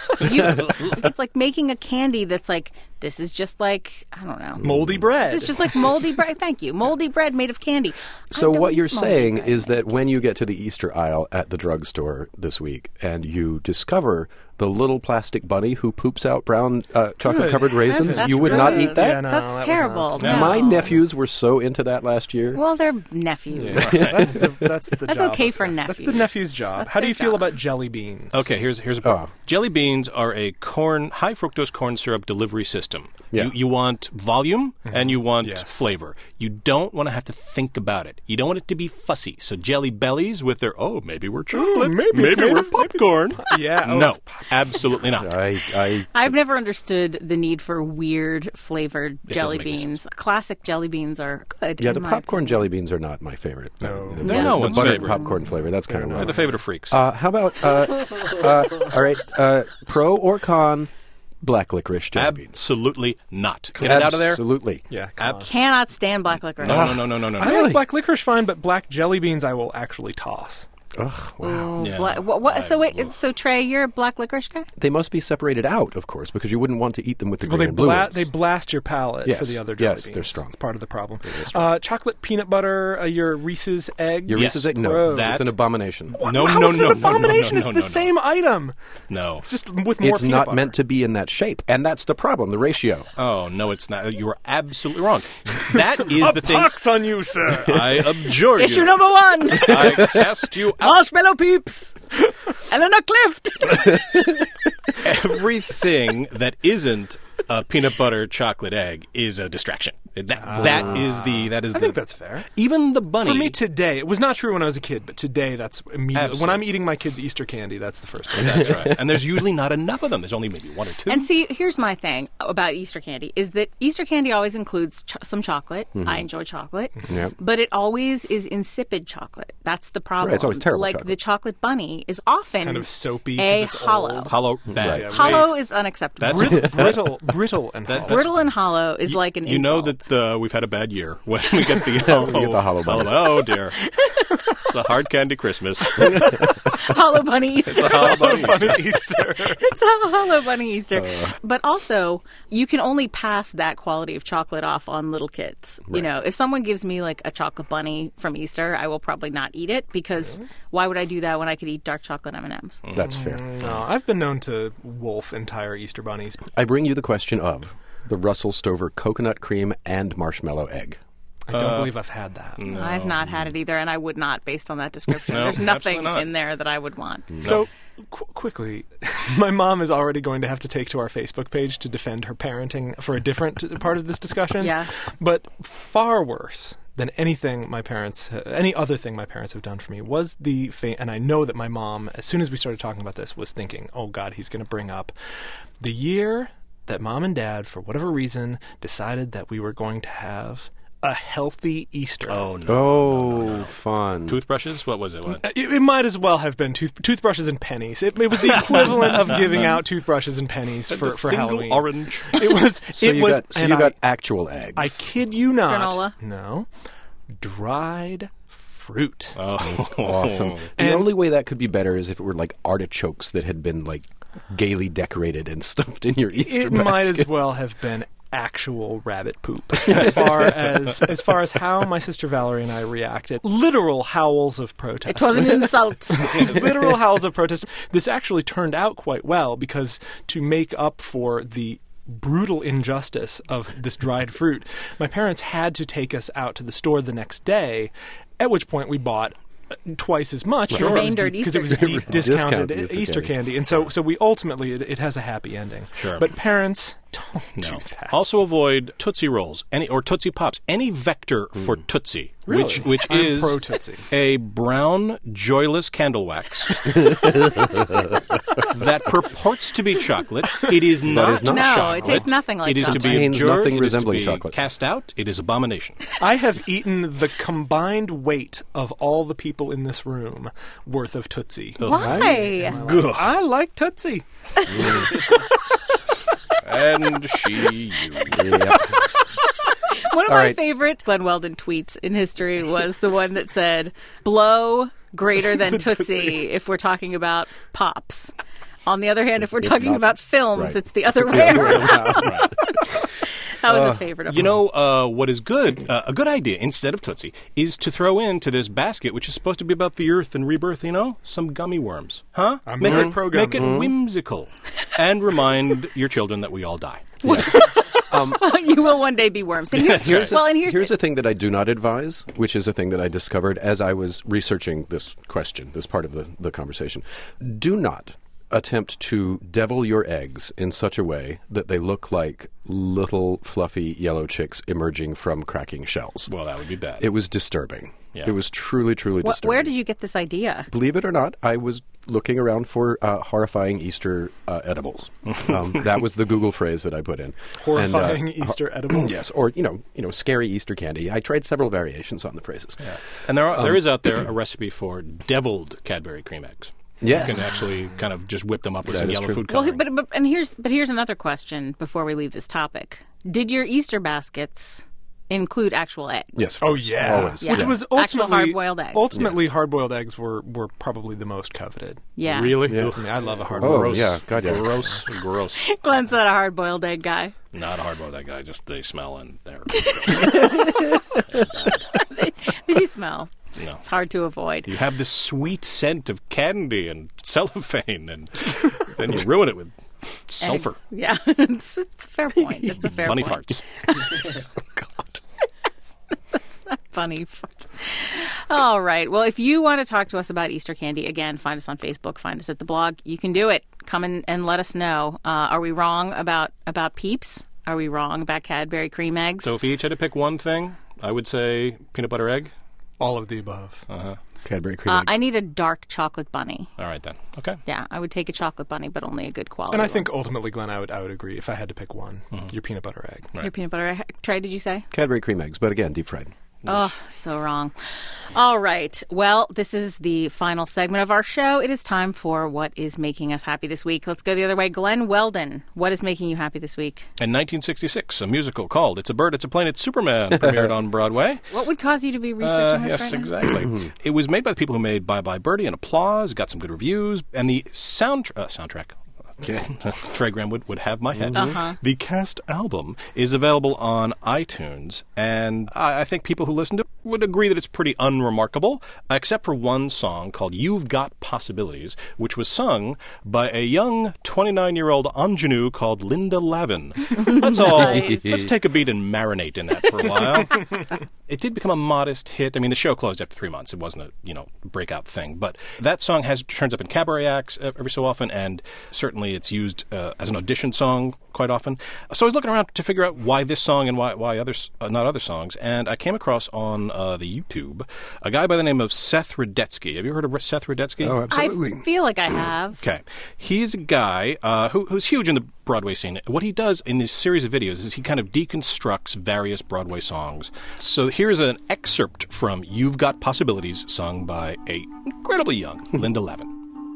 [SPEAKER 1] it's like making a candy that's like this is just like I don't know.
[SPEAKER 2] Moldy bread.
[SPEAKER 1] It's just like moldy bread. Thank you. Moldy bread made of candy.
[SPEAKER 3] So
[SPEAKER 1] I don't
[SPEAKER 3] what you're
[SPEAKER 1] eat moldy
[SPEAKER 3] saying
[SPEAKER 1] bread.
[SPEAKER 3] is that when you get to the Easter aisle at the drugstore this week and you discover the little plastic bunny who poops out brown chocolate-covered raisins,
[SPEAKER 2] heavens.
[SPEAKER 3] you would
[SPEAKER 1] That's
[SPEAKER 3] not
[SPEAKER 1] gross.
[SPEAKER 3] eat that?
[SPEAKER 2] Yeah, no, that
[SPEAKER 1] That's
[SPEAKER 2] would
[SPEAKER 1] terrible.
[SPEAKER 2] not.
[SPEAKER 1] No.
[SPEAKER 3] My nephews were so into that last year.
[SPEAKER 1] Well, they're nephews.
[SPEAKER 2] That's the
[SPEAKER 1] That's
[SPEAKER 2] job
[SPEAKER 1] okay
[SPEAKER 2] of
[SPEAKER 1] for
[SPEAKER 2] that. That's the
[SPEAKER 1] nephews.
[SPEAKER 2] nephew's job.
[SPEAKER 1] That's
[SPEAKER 2] How do
[SPEAKER 1] their
[SPEAKER 2] you feel
[SPEAKER 1] job.
[SPEAKER 2] about jelly beans?
[SPEAKER 4] Okay, here's a problem. Jelly beans are a high fructose corn syrup delivery system.
[SPEAKER 3] Yeah.
[SPEAKER 4] You want volume and you want
[SPEAKER 2] Yes.
[SPEAKER 4] flavor. You don't want to have to think about it. You don't want it to be fussy. So Jelly Bellies with their maybe we're chocolate,
[SPEAKER 2] maybe it's made
[SPEAKER 4] we're
[SPEAKER 2] of-
[SPEAKER 4] popcorn.
[SPEAKER 2] Yeah. Oh,
[SPEAKER 4] No, absolutely not.
[SPEAKER 1] I've never understood the need for weird flavored jelly
[SPEAKER 4] doesn't make any
[SPEAKER 1] beans. Classic jelly beans are good.
[SPEAKER 3] Yeah,
[SPEAKER 1] in
[SPEAKER 3] the
[SPEAKER 1] my
[SPEAKER 3] popcorn
[SPEAKER 1] opinion.
[SPEAKER 3] jelly beans are not my favorite.
[SPEAKER 2] No.
[SPEAKER 3] The,
[SPEAKER 4] They're no
[SPEAKER 3] the
[SPEAKER 4] one's
[SPEAKER 3] buttered
[SPEAKER 4] favorite.
[SPEAKER 3] popcorn flavor, that's kind of
[SPEAKER 4] They're
[SPEAKER 3] wrong.
[SPEAKER 4] the favorite of freaks.
[SPEAKER 3] How about, all right, pro or con black licorice jelly beans?
[SPEAKER 4] Absolutely not. Get it out of there.
[SPEAKER 3] Absolutely.
[SPEAKER 2] Yeah. Come on.
[SPEAKER 1] Cannot stand black licorice.
[SPEAKER 4] No.
[SPEAKER 2] I like black licorice fine, but black jelly beans I will actually toss.
[SPEAKER 3] Ugh, wow.
[SPEAKER 4] Yeah.
[SPEAKER 1] So Trey, you're a black licorice guy?
[SPEAKER 3] They must be separated out, of course, because you wouldn't want to eat them with the
[SPEAKER 2] Well,
[SPEAKER 3] green and blue ones.
[SPEAKER 2] they blast your palate
[SPEAKER 3] Yes.
[SPEAKER 2] for the other jelly
[SPEAKER 3] Yes,
[SPEAKER 2] beans.
[SPEAKER 3] they're strong.
[SPEAKER 2] It's part of the problem. Chocolate peanut butter, your Reese's eggs.
[SPEAKER 3] Your
[SPEAKER 4] Yes.
[SPEAKER 3] Reese's egg? No,
[SPEAKER 2] Gross.
[SPEAKER 3] it's an abomination.
[SPEAKER 4] No,
[SPEAKER 2] How
[SPEAKER 4] no,
[SPEAKER 2] is it
[SPEAKER 4] no,
[SPEAKER 2] an
[SPEAKER 4] no,
[SPEAKER 2] abomination?
[SPEAKER 4] no, no,
[SPEAKER 2] It's
[SPEAKER 4] no,
[SPEAKER 2] the same item.
[SPEAKER 4] No.
[SPEAKER 2] It's just with more
[SPEAKER 3] It's
[SPEAKER 2] peanut
[SPEAKER 3] not
[SPEAKER 2] butter.
[SPEAKER 3] meant to be in that shape, and that's the problem, the ratio.
[SPEAKER 4] Oh, no, it's not. You are absolutely wrong. That is the thing.
[SPEAKER 2] Pox on you, sir.
[SPEAKER 4] I abjure
[SPEAKER 1] Issue
[SPEAKER 4] you.
[SPEAKER 1] number 1.
[SPEAKER 4] I cast you out.
[SPEAKER 1] Marshmallow peeps. Eleanor Clift.
[SPEAKER 4] Everything that isn't a peanut butter chocolate egg is a distraction. That is the.
[SPEAKER 2] I think that's fair.
[SPEAKER 4] Even the bunny.
[SPEAKER 2] For me today, it was not true when I was a kid, but today that's immediately.
[SPEAKER 4] Absolutely.
[SPEAKER 2] When I'm eating my kids' Easter candy, that's the first place.
[SPEAKER 4] That's right. And there's usually not enough of them. There's only maybe one or two.
[SPEAKER 1] And see, here's my thing about Easter candy is that Easter candy always includes some chocolate. I enjoy chocolate.
[SPEAKER 3] Yep.
[SPEAKER 1] But it always is insipid chocolate. That's the problem.
[SPEAKER 3] Right, it's always terrible
[SPEAKER 1] Like
[SPEAKER 3] chocolate.
[SPEAKER 1] the chocolate bunny is often
[SPEAKER 2] Kind of soapy 'cause
[SPEAKER 1] a
[SPEAKER 2] it's
[SPEAKER 1] hollow.
[SPEAKER 2] old.
[SPEAKER 4] Hollow, bad.
[SPEAKER 3] Right.
[SPEAKER 2] Yeah,
[SPEAKER 1] Hollow is unacceptable.
[SPEAKER 4] That's
[SPEAKER 2] brittle, and hollow.
[SPEAKER 1] Brittle and hollow is like an
[SPEAKER 4] You know
[SPEAKER 1] insult.
[SPEAKER 4] that we've had a bad year when we get the
[SPEAKER 3] hollow bunny.
[SPEAKER 4] Oh dear, it's a hard candy Christmas.
[SPEAKER 1] Hollow bunny Easter.
[SPEAKER 4] It's a hollow bunny.
[SPEAKER 2] Funny Easter.
[SPEAKER 1] It's a hollow bunny Easter. But also, you can only pass that quality of chocolate off on little kids. You know, if someone gives me like a chocolate bunny from Easter, I will probably not eat it because why would I do that when I could eat dark chocolate M&Ms?
[SPEAKER 3] That's fair.
[SPEAKER 2] No, I've been known to wolf entire Easter bunnies.
[SPEAKER 3] I bring you the question of the Russell Stover coconut cream and marshmallow egg.
[SPEAKER 2] I don't believe I've had that.
[SPEAKER 1] I've not had it either, and I would not based on that description.
[SPEAKER 4] No,
[SPEAKER 1] There's nothing
[SPEAKER 4] absolutely not.
[SPEAKER 1] in there that I would want.
[SPEAKER 2] So, quickly, my mom is already going to have to take to our Facebook page to defend her parenting for a different part of this discussion.
[SPEAKER 1] Yeah.
[SPEAKER 2] But far worse than any other thing my parents have done for me was and I know that my mom, as soon as we started talking about this, was thinking, oh God, he's going to bring up the year that Mom and Dad, for whatever reason, decided that we were going to have a healthy Easter.
[SPEAKER 4] Oh no.
[SPEAKER 3] Oh, fun.
[SPEAKER 4] Toothbrushes? What was it? What?
[SPEAKER 2] It might as well have been toothbrushes and pennies. It was the equivalent of giving out toothbrushes and pennies for
[SPEAKER 4] Single
[SPEAKER 2] Halloween.
[SPEAKER 4] orange.
[SPEAKER 2] It was.
[SPEAKER 3] So
[SPEAKER 2] it
[SPEAKER 3] you
[SPEAKER 2] was.
[SPEAKER 3] got,
[SPEAKER 2] and
[SPEAKER 3] you got actual eggs.
[SPEAKER 2] I kid you not.
[SPEAKER 1] Granola?
[SPEAKER 2] No, dried fruit.
[SPEAKER 4] Oh,
[SPEAKER 3] Awesome. The
[SPEAKER 2] And-
[SPEAKER 3] only way that could be better is if it were like artichokes that had been like gaily decorated and stuffed in your Easter
[SPEAKER 2] It
[SPEAKER 3] basket.
[SPEAKER 2] might as well have been actual rabbit poop as far as how my sister Valerie and I reacted. Literal howls of protest.
[SPEAKER 1] It was an insult.
[SPEAKER 2] Literal howls of protest. This actually turned out quite well because to make up for the brutal injustice of this dried fruit, my parents had to take us out to the store the next day, at which point we bought twice as much because it was deep discounted Easter candy. And so we ultimately, it has a happy ending.
[SPEAKER 4] Sure.
[SPEAKER 2] But parents, don't do that.
[SPEAKER 4] Also avoid Tootsie Rolls or Tootsie Pops. Any vector for Tootsie,
[SPEAKER 2] Really?
[SPEAKER 4] which
[SPEAKER 2] I'm
[SPEAKER 4] is
[SPEAKER 2] pro Tootsie.
[SPEAKER 4] a brown, joyless candle wax that purports to be chocolate. It is not
[SPEAKER 3] not.
[SPEAKER 1] No,
[SPEAKER 4] chocolate.
[SPEAKER 1] it tastes nothing like
[SPEAKER 4] It is
[SPEAKER 1] chocolate.
[SPEAKER 4] to be
[SPEAKER 3] Contains
[SPEAKER 4] abjured.
[SPEAKER 3] nothing
[SPEAKER 4] It is
[SPEAKER 3] resembling
[SPEAKER 4] to be
[SPEAKER 3] chocolate.
[SPEAKER 4] cast out. It is abomination.
[SPEAKER 2] I have eaten the combined weight of all the people in this room worth of Tootsie.
[SPEAKER 1] Why?
[SPEAKER 2] I like Tootsie.
[SPEAKER 4] And she, you.
[SPEAKER 3] Yep.
[SPEAKER 1] One of
[SPEAKER 3] All
[SPEAKER 1] my
[SPEAKER 3] right.
[SPEAKER 1] favorite Glenn Weldon tweets in history was the one that said, blow greater than Tootsie if we're talking about pops. On the other hand, if we're talking
[SPEAKER 3] not-
[SPEAKER 1] about films,
[SPEAKER 3] right.
[SPEAKER 1] it's the other way around. That was a favorite of
[SPEAKER 4] You
[SPEAKER 1] mine.
[SPEAKER 4] know, what is good, a good idea, instead of Tootsie, is to throw into this basket, which is supposed to be about the earth and rebirth, some gummy worms. Huh?
[SPEAKER 2] I'm
[SPEAKER 4] make
[SPEAKER 2] very
[SPEAKER 4] it,
[SPEAKER 2] pro-gummy.
[SPEAKER 4] Make it whimsical. And remind your children that we all die.
[SPEAKER 1] You will one day be worms. And here's,
[SPEAKER 4] That's right.
[SPEAKER 3] Here's a thing that I do not advise, which is a thing that I discovered as I was researching this question, this part of the conversation. Do not attempt to devil your eggs in such a way that they look like little fluffy yellow chicks emerging from cracking shells.
[SPEAKER 4] Well, that would be bad.
[SPEAKER 3] It was disturbing.
[SPEAKER 4] Yeah.
[SPEAKER 3] It was truly, truly disturbing.
[SPEAKER 1] Where did you get this idea?
[SPEAKER 3] Believe it or not, I was looking around for horrifying Easter edibles. That was the Google phrase that I put in.
[SPEAKER 2] Horrifying
[SPEAKER 3] And,
[SPEAKER 2] Easter edibles.
[SPEAKER 3] Yes, or scary Easter candy. I tried several variations on the phrases.
[SPEAKER 4] Yeah. And there is out there a recipe for deviled Cadbury cream eggs.
[SPEAKER 3] Yes.
[SPEAKER 4] You can actually kind of just whip them up with
[SPEAKER 3] That
[SPEAKER 4] some
[SPEAKER 3] is
[SPEAKER 4] yellow
[SPEAKER 3] true.
[SPEAKER 4] food
[SPEAKER 1] Well,
[SPEAKER 4] coloring.
[SPEAKER 1] here's another question before we leave this topic. Did your Easter baskets include actual eggs?
[SPEAKER 3] Yes. of
[SPEAKER 2] Oh
[SPEAKER 3] course.
[SPEAKER 2] yeah,
[SPEAKER 3] Always.
[SPEAKER 1] Yeah.
[SPEAKER 2] which was
[SPEAKER 1] Actual
[SPEAKER 2] ultimately
[SPEAKER 1] hard-boiled eggs.
[SPEAKER 2] Ultimately, hard-boiled eggs were probably the most coveted.
[SPEAKER 1] Yeah.
[SPEAKER 4] Really?
[SPEAKER 3] Yeah.
[SPEAKER 2] I mean, I love a
[SPEAKER 3] Oh,
[SPEAKER 2] hard-boiled.
[SPEAKER 3] yeah. God, yeah.
[SPEAKER 4] Gross. Gross.
[SPEAKER 1] Glenn's not a hard-boiled egg guy.
[SPEAKER 4] Not a hard-boiled that guy. Just they smell and they're...
[SPEAKER 1] Did you smell?
[SPEAKER 4] No.
[SPEAKER 1] It's hard to avoid.
[SPEAKER 4] You have this sweet scent of candy and cellophane, and then you ruin it with sulfur.
[SPEAKER 1] Eggs. Yeah, it's a fair point. It's a fair
[SPEAKER 4] Bunny
[SPEAKER 1] point.
[SPEAKER 4] farts.
[SPEAKER 1] Funny. All right. Well, if you want to talk to us about Easter candy, again, find us on Facebook, find us at the blog. You can do it. Come in and let us know. Are we wrong about Peeps? Are we wrong about Cadbury cream eggs?
[SPEAKER 4] So if you each had to pick one thing, I would say peanut butter egg.
[SPEAKER 2] All of the above.
[SPEAKER 3] Cadbury cream eggs.
[SPEAKER 1] I need a dark chocolate bunny.
[SPEAKER 4] All right, then. Okay.
[SPEAKER 1] Yeah, I would take a chocolate bunny, but only a good quality.
[SPEAKER 2] And I
[SPEAKER 1] one.
[SPEAKER 2] think ultimately, Glenn, I would agree. If I had to pick one, your peanut butter egg.
[SPEAKER 1] Your peanut butter egg. Trey, did you say?
[SPEAKER 3] Cadbury cream eggs, but again, deep fried.
[SPEAKER 1] Oh, so wrong. All right. Well, this is the final segment of our show. It is time for What is Making Us Happy This Week. Let's go the other way. Glenn Weldon, what is making you happy this week?
[SPEAKER 4] In 1966, a musical called It's a Bird, It's a Plane, It's Superman premiered on Broadway.
[SPEAKER 1] What would cause you to be researching this
[SPEAKER 4] Yes,
[SPEAKER 1] right now?
[SPEAKER 4] exactly. It was made by the people who made Bye Bye Birdie and Applause, got some good reviews, and the soundtrack... Trey Graham would have my head. The cast album is available on iTunes, and I think people who listen to it would agree that it's pretty unremarkable, except for one song called You've Got Possibilities, which was sung by a young 29-year-old ingenue called Linda Lavin. That's all.
[SPEAKER 1] Nice.
[SPEAKER 4] Let's take a beat and marinate in that for a while. It did become a modest hit. I mean, the show closed after 3 months. It wasn't a breakout thing. But that song turns up in cabaret acts every so often, and certainly it's used as an audition song quite often. So I was looking around to figure out why this song and why others, not other songs, and I came across on the YouTube a guy by the name of Seth Rudetsky. Have you heard of Seth Rudetsky?
[SPEAKER 3] Oh, absolutely.
[SPEAKER 1] I feel like I have.
[SPEAKER 4] Okay. He's a guy who's huge in the Broadway scene. What he does in this series of videos is he kind of deconstructs various Broadway songs. So here's an excerpt from You've Got Possibilities, sung by a incredibly young Linda Lavin.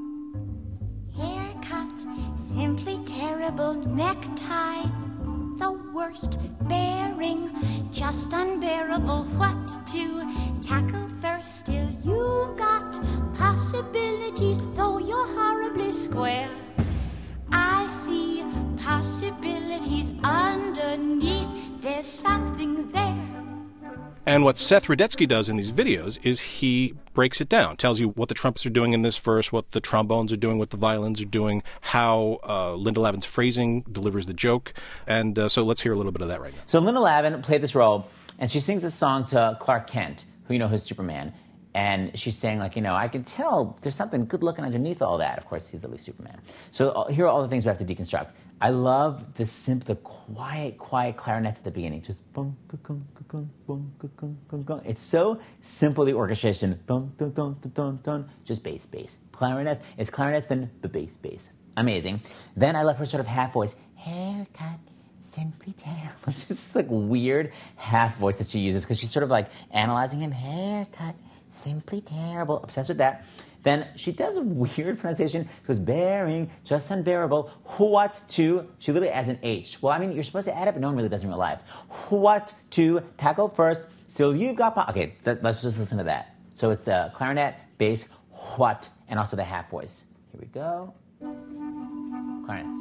[SPEAKER 5] Haircut, simply terrible. Necktie, the worst. Bearing, just unbearable. What to tackle first? Still, you've got possibilities, though you're horribly square. I see possibilities underneath. There's something there.
[SPEAKER 4] And what Seth Rudetsky does in these videos is he breaks it down, tells you what the trumpets are doing in this verse, what the trombones are doing, what the violins are doing, how Linda Lavin's phrasing delivers the joke. And so let's hear a little bit of that right now.
[SPEAKER 6] So Linda Lavin played this role, and she sings this song to Clark Kent, who who's Superman. And she's saying, like, I can tell there's something good looking underneath all that. Of course, he's at least Superman. So here are all the things we have to deconstruct. I love the quiet clarinets at the beginning. Just bum, gung, gung, bum, gung, gung, gung. It's so simple, the orchestration. Dun, dun, dun, dun, dun, dun. Just bass. Clarinet. It's clarinets, then the bass. Amazing. Then I love her sort of half voice. Haircut, simply terrible. Just like weird half voice that she uses because she's sort of like analyzing him. Haircut, simply terrible. Obsessed with that. Then she does a weird pronunciation. She goes, bearing, just unbearable. What to? She literally adds an H. Well, I mean, you're supposed to add it, but no one really does in real life. What to? Tackle first. Still, you got... Okay, let's just listen to that. So it's the clarinet, bass, what, and also the half voice. Here we go. Clarinets.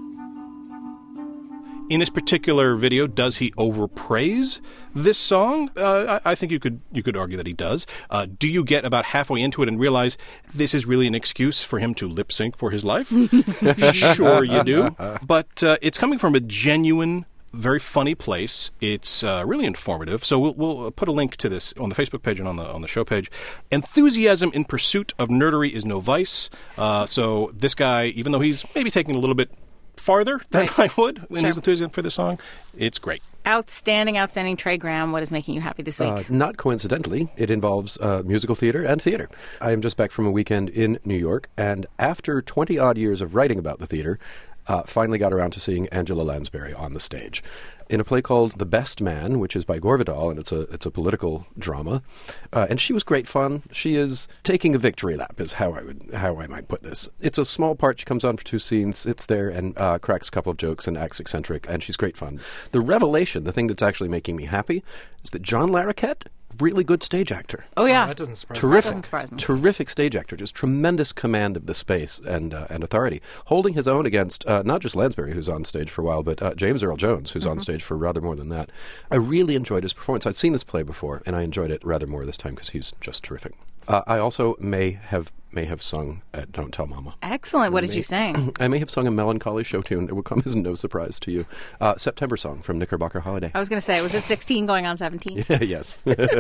[SPEAKER 4] In this particular video, does he overpraise this song? I think you could argue that he does. Do you get about halfway into it and realize this is really an excuse for him to lip sync for his life? Sure you do. But it's coming from a genuine, very funny place. It's really informative. So we'll put a link to this on the Facebook page and on the show page. Enthusiasm in pursuit of nerdery is no vice. So this guy, even though he's maybe taking a little bit farther than I would in his enthusiasm for the song, it's great.
[SPEAKER 1] Outstanding. Trey Graham, what is making you happy this week?
[SPEAKER 3] Not coincidentally, it involves musical theater and theater. I am just back from a weekend in New York, and after 20-odd years of writing about the theater, finally got around to seeing Angela Lansbury on the stage in a play called The Best Man, which is by Gore Vidal, and it's a political drama. And she was great fun. She is taking a victory lap, is how I might put this. It's a small part. She comes on for 2 scenes, sits there and cracks a couple of jokes and acts eccentric, and she's great fun. The revelation, the thing that's actually making me happy, is that John Larroquette, really good stage actor.
[SPEAKER 1] Oh, yeah.
[SPEAKER 2] That doesn't surprise me.
[SPEAKER 3] Terrific.
[SPEAKER 1] That doesn't surprise me.
[SPEAKER 3] Terrific stage actor. Just tremendous command of the space and authority. Holding his own against not just Lansbury, who's on stage for a while, but James Earl Jones, who's on stage for rather more than that. I really enjoyed his performance. I'd seen this play before, and I enjoyed it rather more this time because he's just terrific. I also may have sung at Don't Tell Mama.
[SPEAKER 1] Excellent. What did you sing?
[SPEAKER 3] I may have sung a melancholy show tune. It will come as no surprise to you. September Song from Knickerbocker Holiday.
[SPEAKER 1] I was going to say, was it 16 going on 17?
[SPEAKER 3] Yes.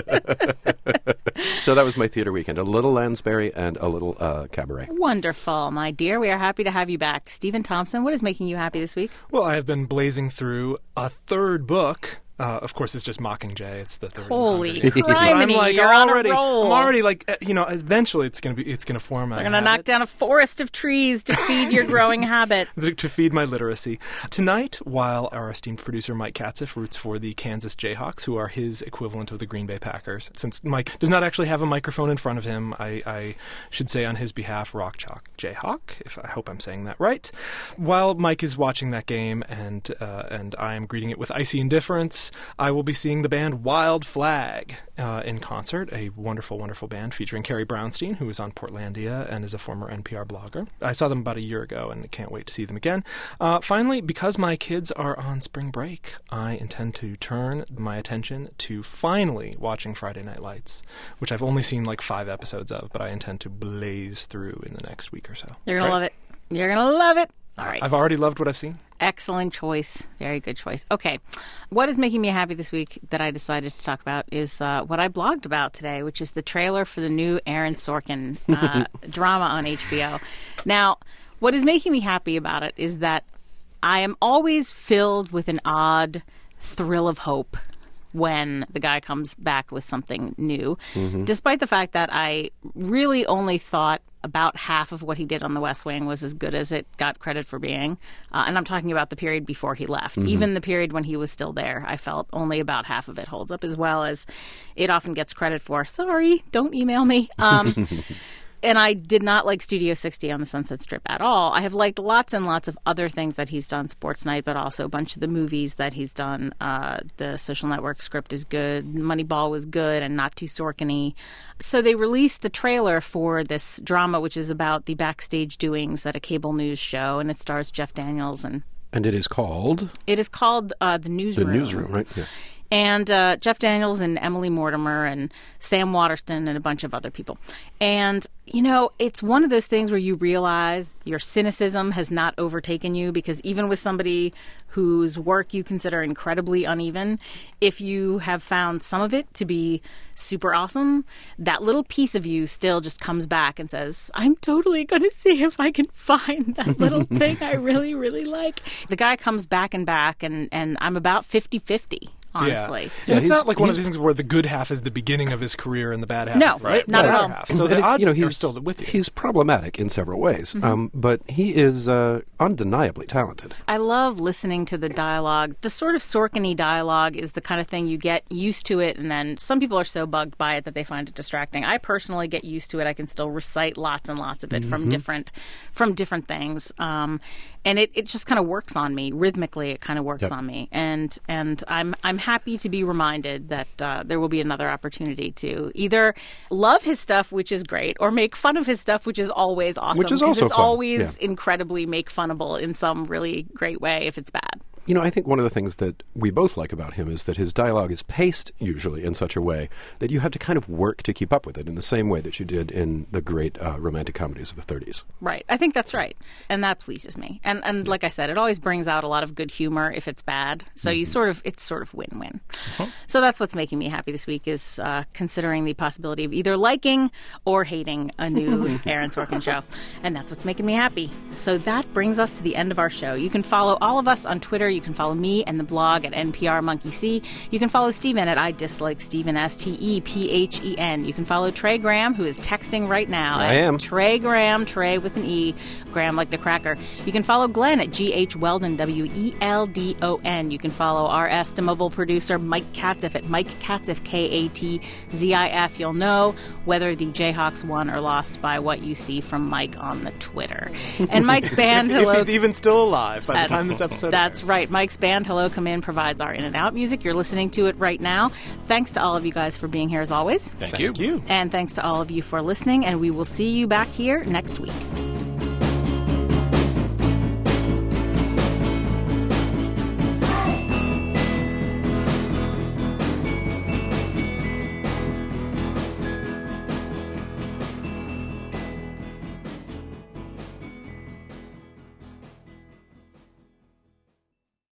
[SPEAKER 3] So that was my theater weekend. A little Lansbury and a little cabaret.
[SPEAKER 1] Wonderful, my dear. We are happy to have you back. Stephen Thompson, what is making you happy this week?
[SPEAKER 2] Well, I have been blazing through a third book. Of course, it's just Mockingjay. It's the third.
[SPEAKER 1] Holy
[SPEAKER 2] criminy!
[SPEAKER 1] I'm like, you're
[SPEAKER 2] already,
[SPEAKER 1] on a roll.
[SPEAKER 2] I'm already like, eventually it's gonna form.
[SPEAKER 1] They're gonna knock down a forest of trees to feed your growing habit.
[SPEAKER 2] To feed my literacy. Tonight, while our esteemed producer Mike Katziff roots for the Kansas Jayhawks, who are his equivalent of the Green Bay Packers, since Mike does not actually have a microphone in front of him, I should say on his behalf, Rock Chalk Jayhawk. I hope I'm saying that right. While Mike is watching that game and I am greeting it with icy indifference, I will be seeing the band Wild Flag in concert, a wonderful, wonderful band featuring Carrie Brownstein, who is on Portlandia and is a former NPR blogger. I saw them about a year ago and can't wait to see them again. Finally, because my kids are on spring break, I intend to turn my attention to finally watching Friday Night Lights, which I've only seen like 5 episodes of, but I intend to blaze through in the next week or so.
[SPEAKER 1] You're going to love it. You're going to love it. All right.
[SPEAKER 2] I've already loved what I've seen.
[SPEAKER 1] Excellent choice. Very good choice. Okay. What is making me happy this week that I decided to talk about is what I blogged about today, which is the trailer for the new Aaron Sorkin drama on HBO. Now, what is making me happy about it is that I am always filled with an odd thrill of hope when the guy comes back with something new, despite the fact that I really only thought about half of what he did on The West Wing was as good as it got credit for being. And I'm talking about the period before he left. Even the period when he was still there, I felt only about half of it holds up as well as it often gets credit for. Sorry, don't email me. And I did not like Studio 60 on the Sunset Strip at all. I have liked lots and lots of other things that he's done, Sports Night, but also a bunch of the movies that he's done. The Social Network script is good. Moneyball was good and not too Sorkin-y. So they released the trailer for this drama, which is about the backstage doings at a cable news show, and it stars Jeff Daniels and
[SPEAKER 3] And it is called?
[SPEAKER 1] It is called The Newsroom.
[SPEAKER 3] The Newsroom, right? Yeah.
[SPEAKER 1] And Jeff Daniels and Emily Mortimer and Sam Waterston and a bunch of other people. And, you know, it's one of those things where you realize your cynicism has not overtaken you, because even with somebody whose work you consider incredibly uneven, if you have found some of it to be super awesome, that little piece of you still just comes back and says, I'm totally going to see if I can find that little thing I really, really like. The guy comes back and back, and I'm about 50-50. Honestly.
[SPEAKER 2] Yeah.
[SPEAKER 3] Yeah,
[SPEAKER 2] And it's
[SPEAKER 3] he's-
[SPEAKER 2] not like one of
[SPEAKER 3] he's-
[SPEAKER 2] the things where the good half is the beginning of his career and the bad half
[SPEAKER 1] No,
[SPEAKER 2] is
[SPEAKER 1] right,
[SPEAKER 2] the
[SPEAKER 1] not at
[SPEAKER 2] latter
[SPEAKER 1] all.
[SPEAKER 2] half. So
[SPEAKER 3] And
[SPEAKER 2] the
[SPEAKER 3] it-
[SPEAKER 2] odds
[SPEAKER 3] you know,
[SPEAKER 2] are
[SPEAKER 3] he's
[SPEAKER 2] still with you.
[SPEAKER 3] He's problematic in several ways, but he is undeniably talented.
[SPEAKER 1] I love listening to the dialogue. The sort of Sorkin-y dialogue is the kind of thing you get used to it, and then some people are so bugged by it that they find it distracting. I personally get used to it. I can still recite lots and lots of it from different things, and it just kind of works on me rhythmically. It kind of works
[SPEAKER 3] Yep.
[SPEAKER 1] on me, and I'm happy to be reminded that there will be another opportunity to either love his stuff, which is great, or make fun of his stuff, which is always awesome.
[SPEAKER 3] Which is
[SPEAKER 1] 'cause
[SPEAKER 3] also
[SPEAKER 1] it's
[SPEAKER 3] fun,
[SPEAKER 1] always
[SPEAKER 3] yeah.
[SPEAKER 1] incredibly make funnable in some really great way if it's bad.
[SPEAKER 3] You know, I think one of the things that we both like about him is that his dialogue is paced usually in such a way that you have to kind of work to keep up with it in the same way that you did in the great romantic comedies of the 30s.
[SPEAKER 1] Right. I think that's right. And that pleases me. And like I said, it always brings out a lot of good humor if it's bad. So it's sort of win-win. So that's what's making me happy this week, is considering the possibility of either liking or hating a new Aaron Sorkin show. And that's what's making me happy. So that brings us to the end of our show. You can follow all of us on Twitter. You can follow me and the blog at NPR Monkey C. You can follow Stephen at I Dislike Stephen, STEPHEN. You can follow Trey Graham, who is texting right now.
[SPEAKER 3] I am.
[SPEAKER 1] Trey Graham, Trey with an E, Graham like the cracker. You can follow Glenn at GH Weldon, WELDON. You can follow our estimable producer, Mike Katzif, at Mike Katzif, KATZIF. You'll know whether the Jayhawks won or lost by what you see from Mike on the Twitter. And Mike's band, hello.
[SPEAKER 2] If he's even still alive by the time this episode
[SPEAKER 1] That's
[SPEAKER 2] airs.
[SPEAKER 1] right. Mike's band, Hello Come In, provides our in and out music. You're listening to it right now. Thanks to all of you guys for being here as always.
[SPEAKER 4] Thank you.
[SPEAKER 2] Thank you.
[SPEAKER 1] And thanks to all of you for listening, and we will see you back here next week.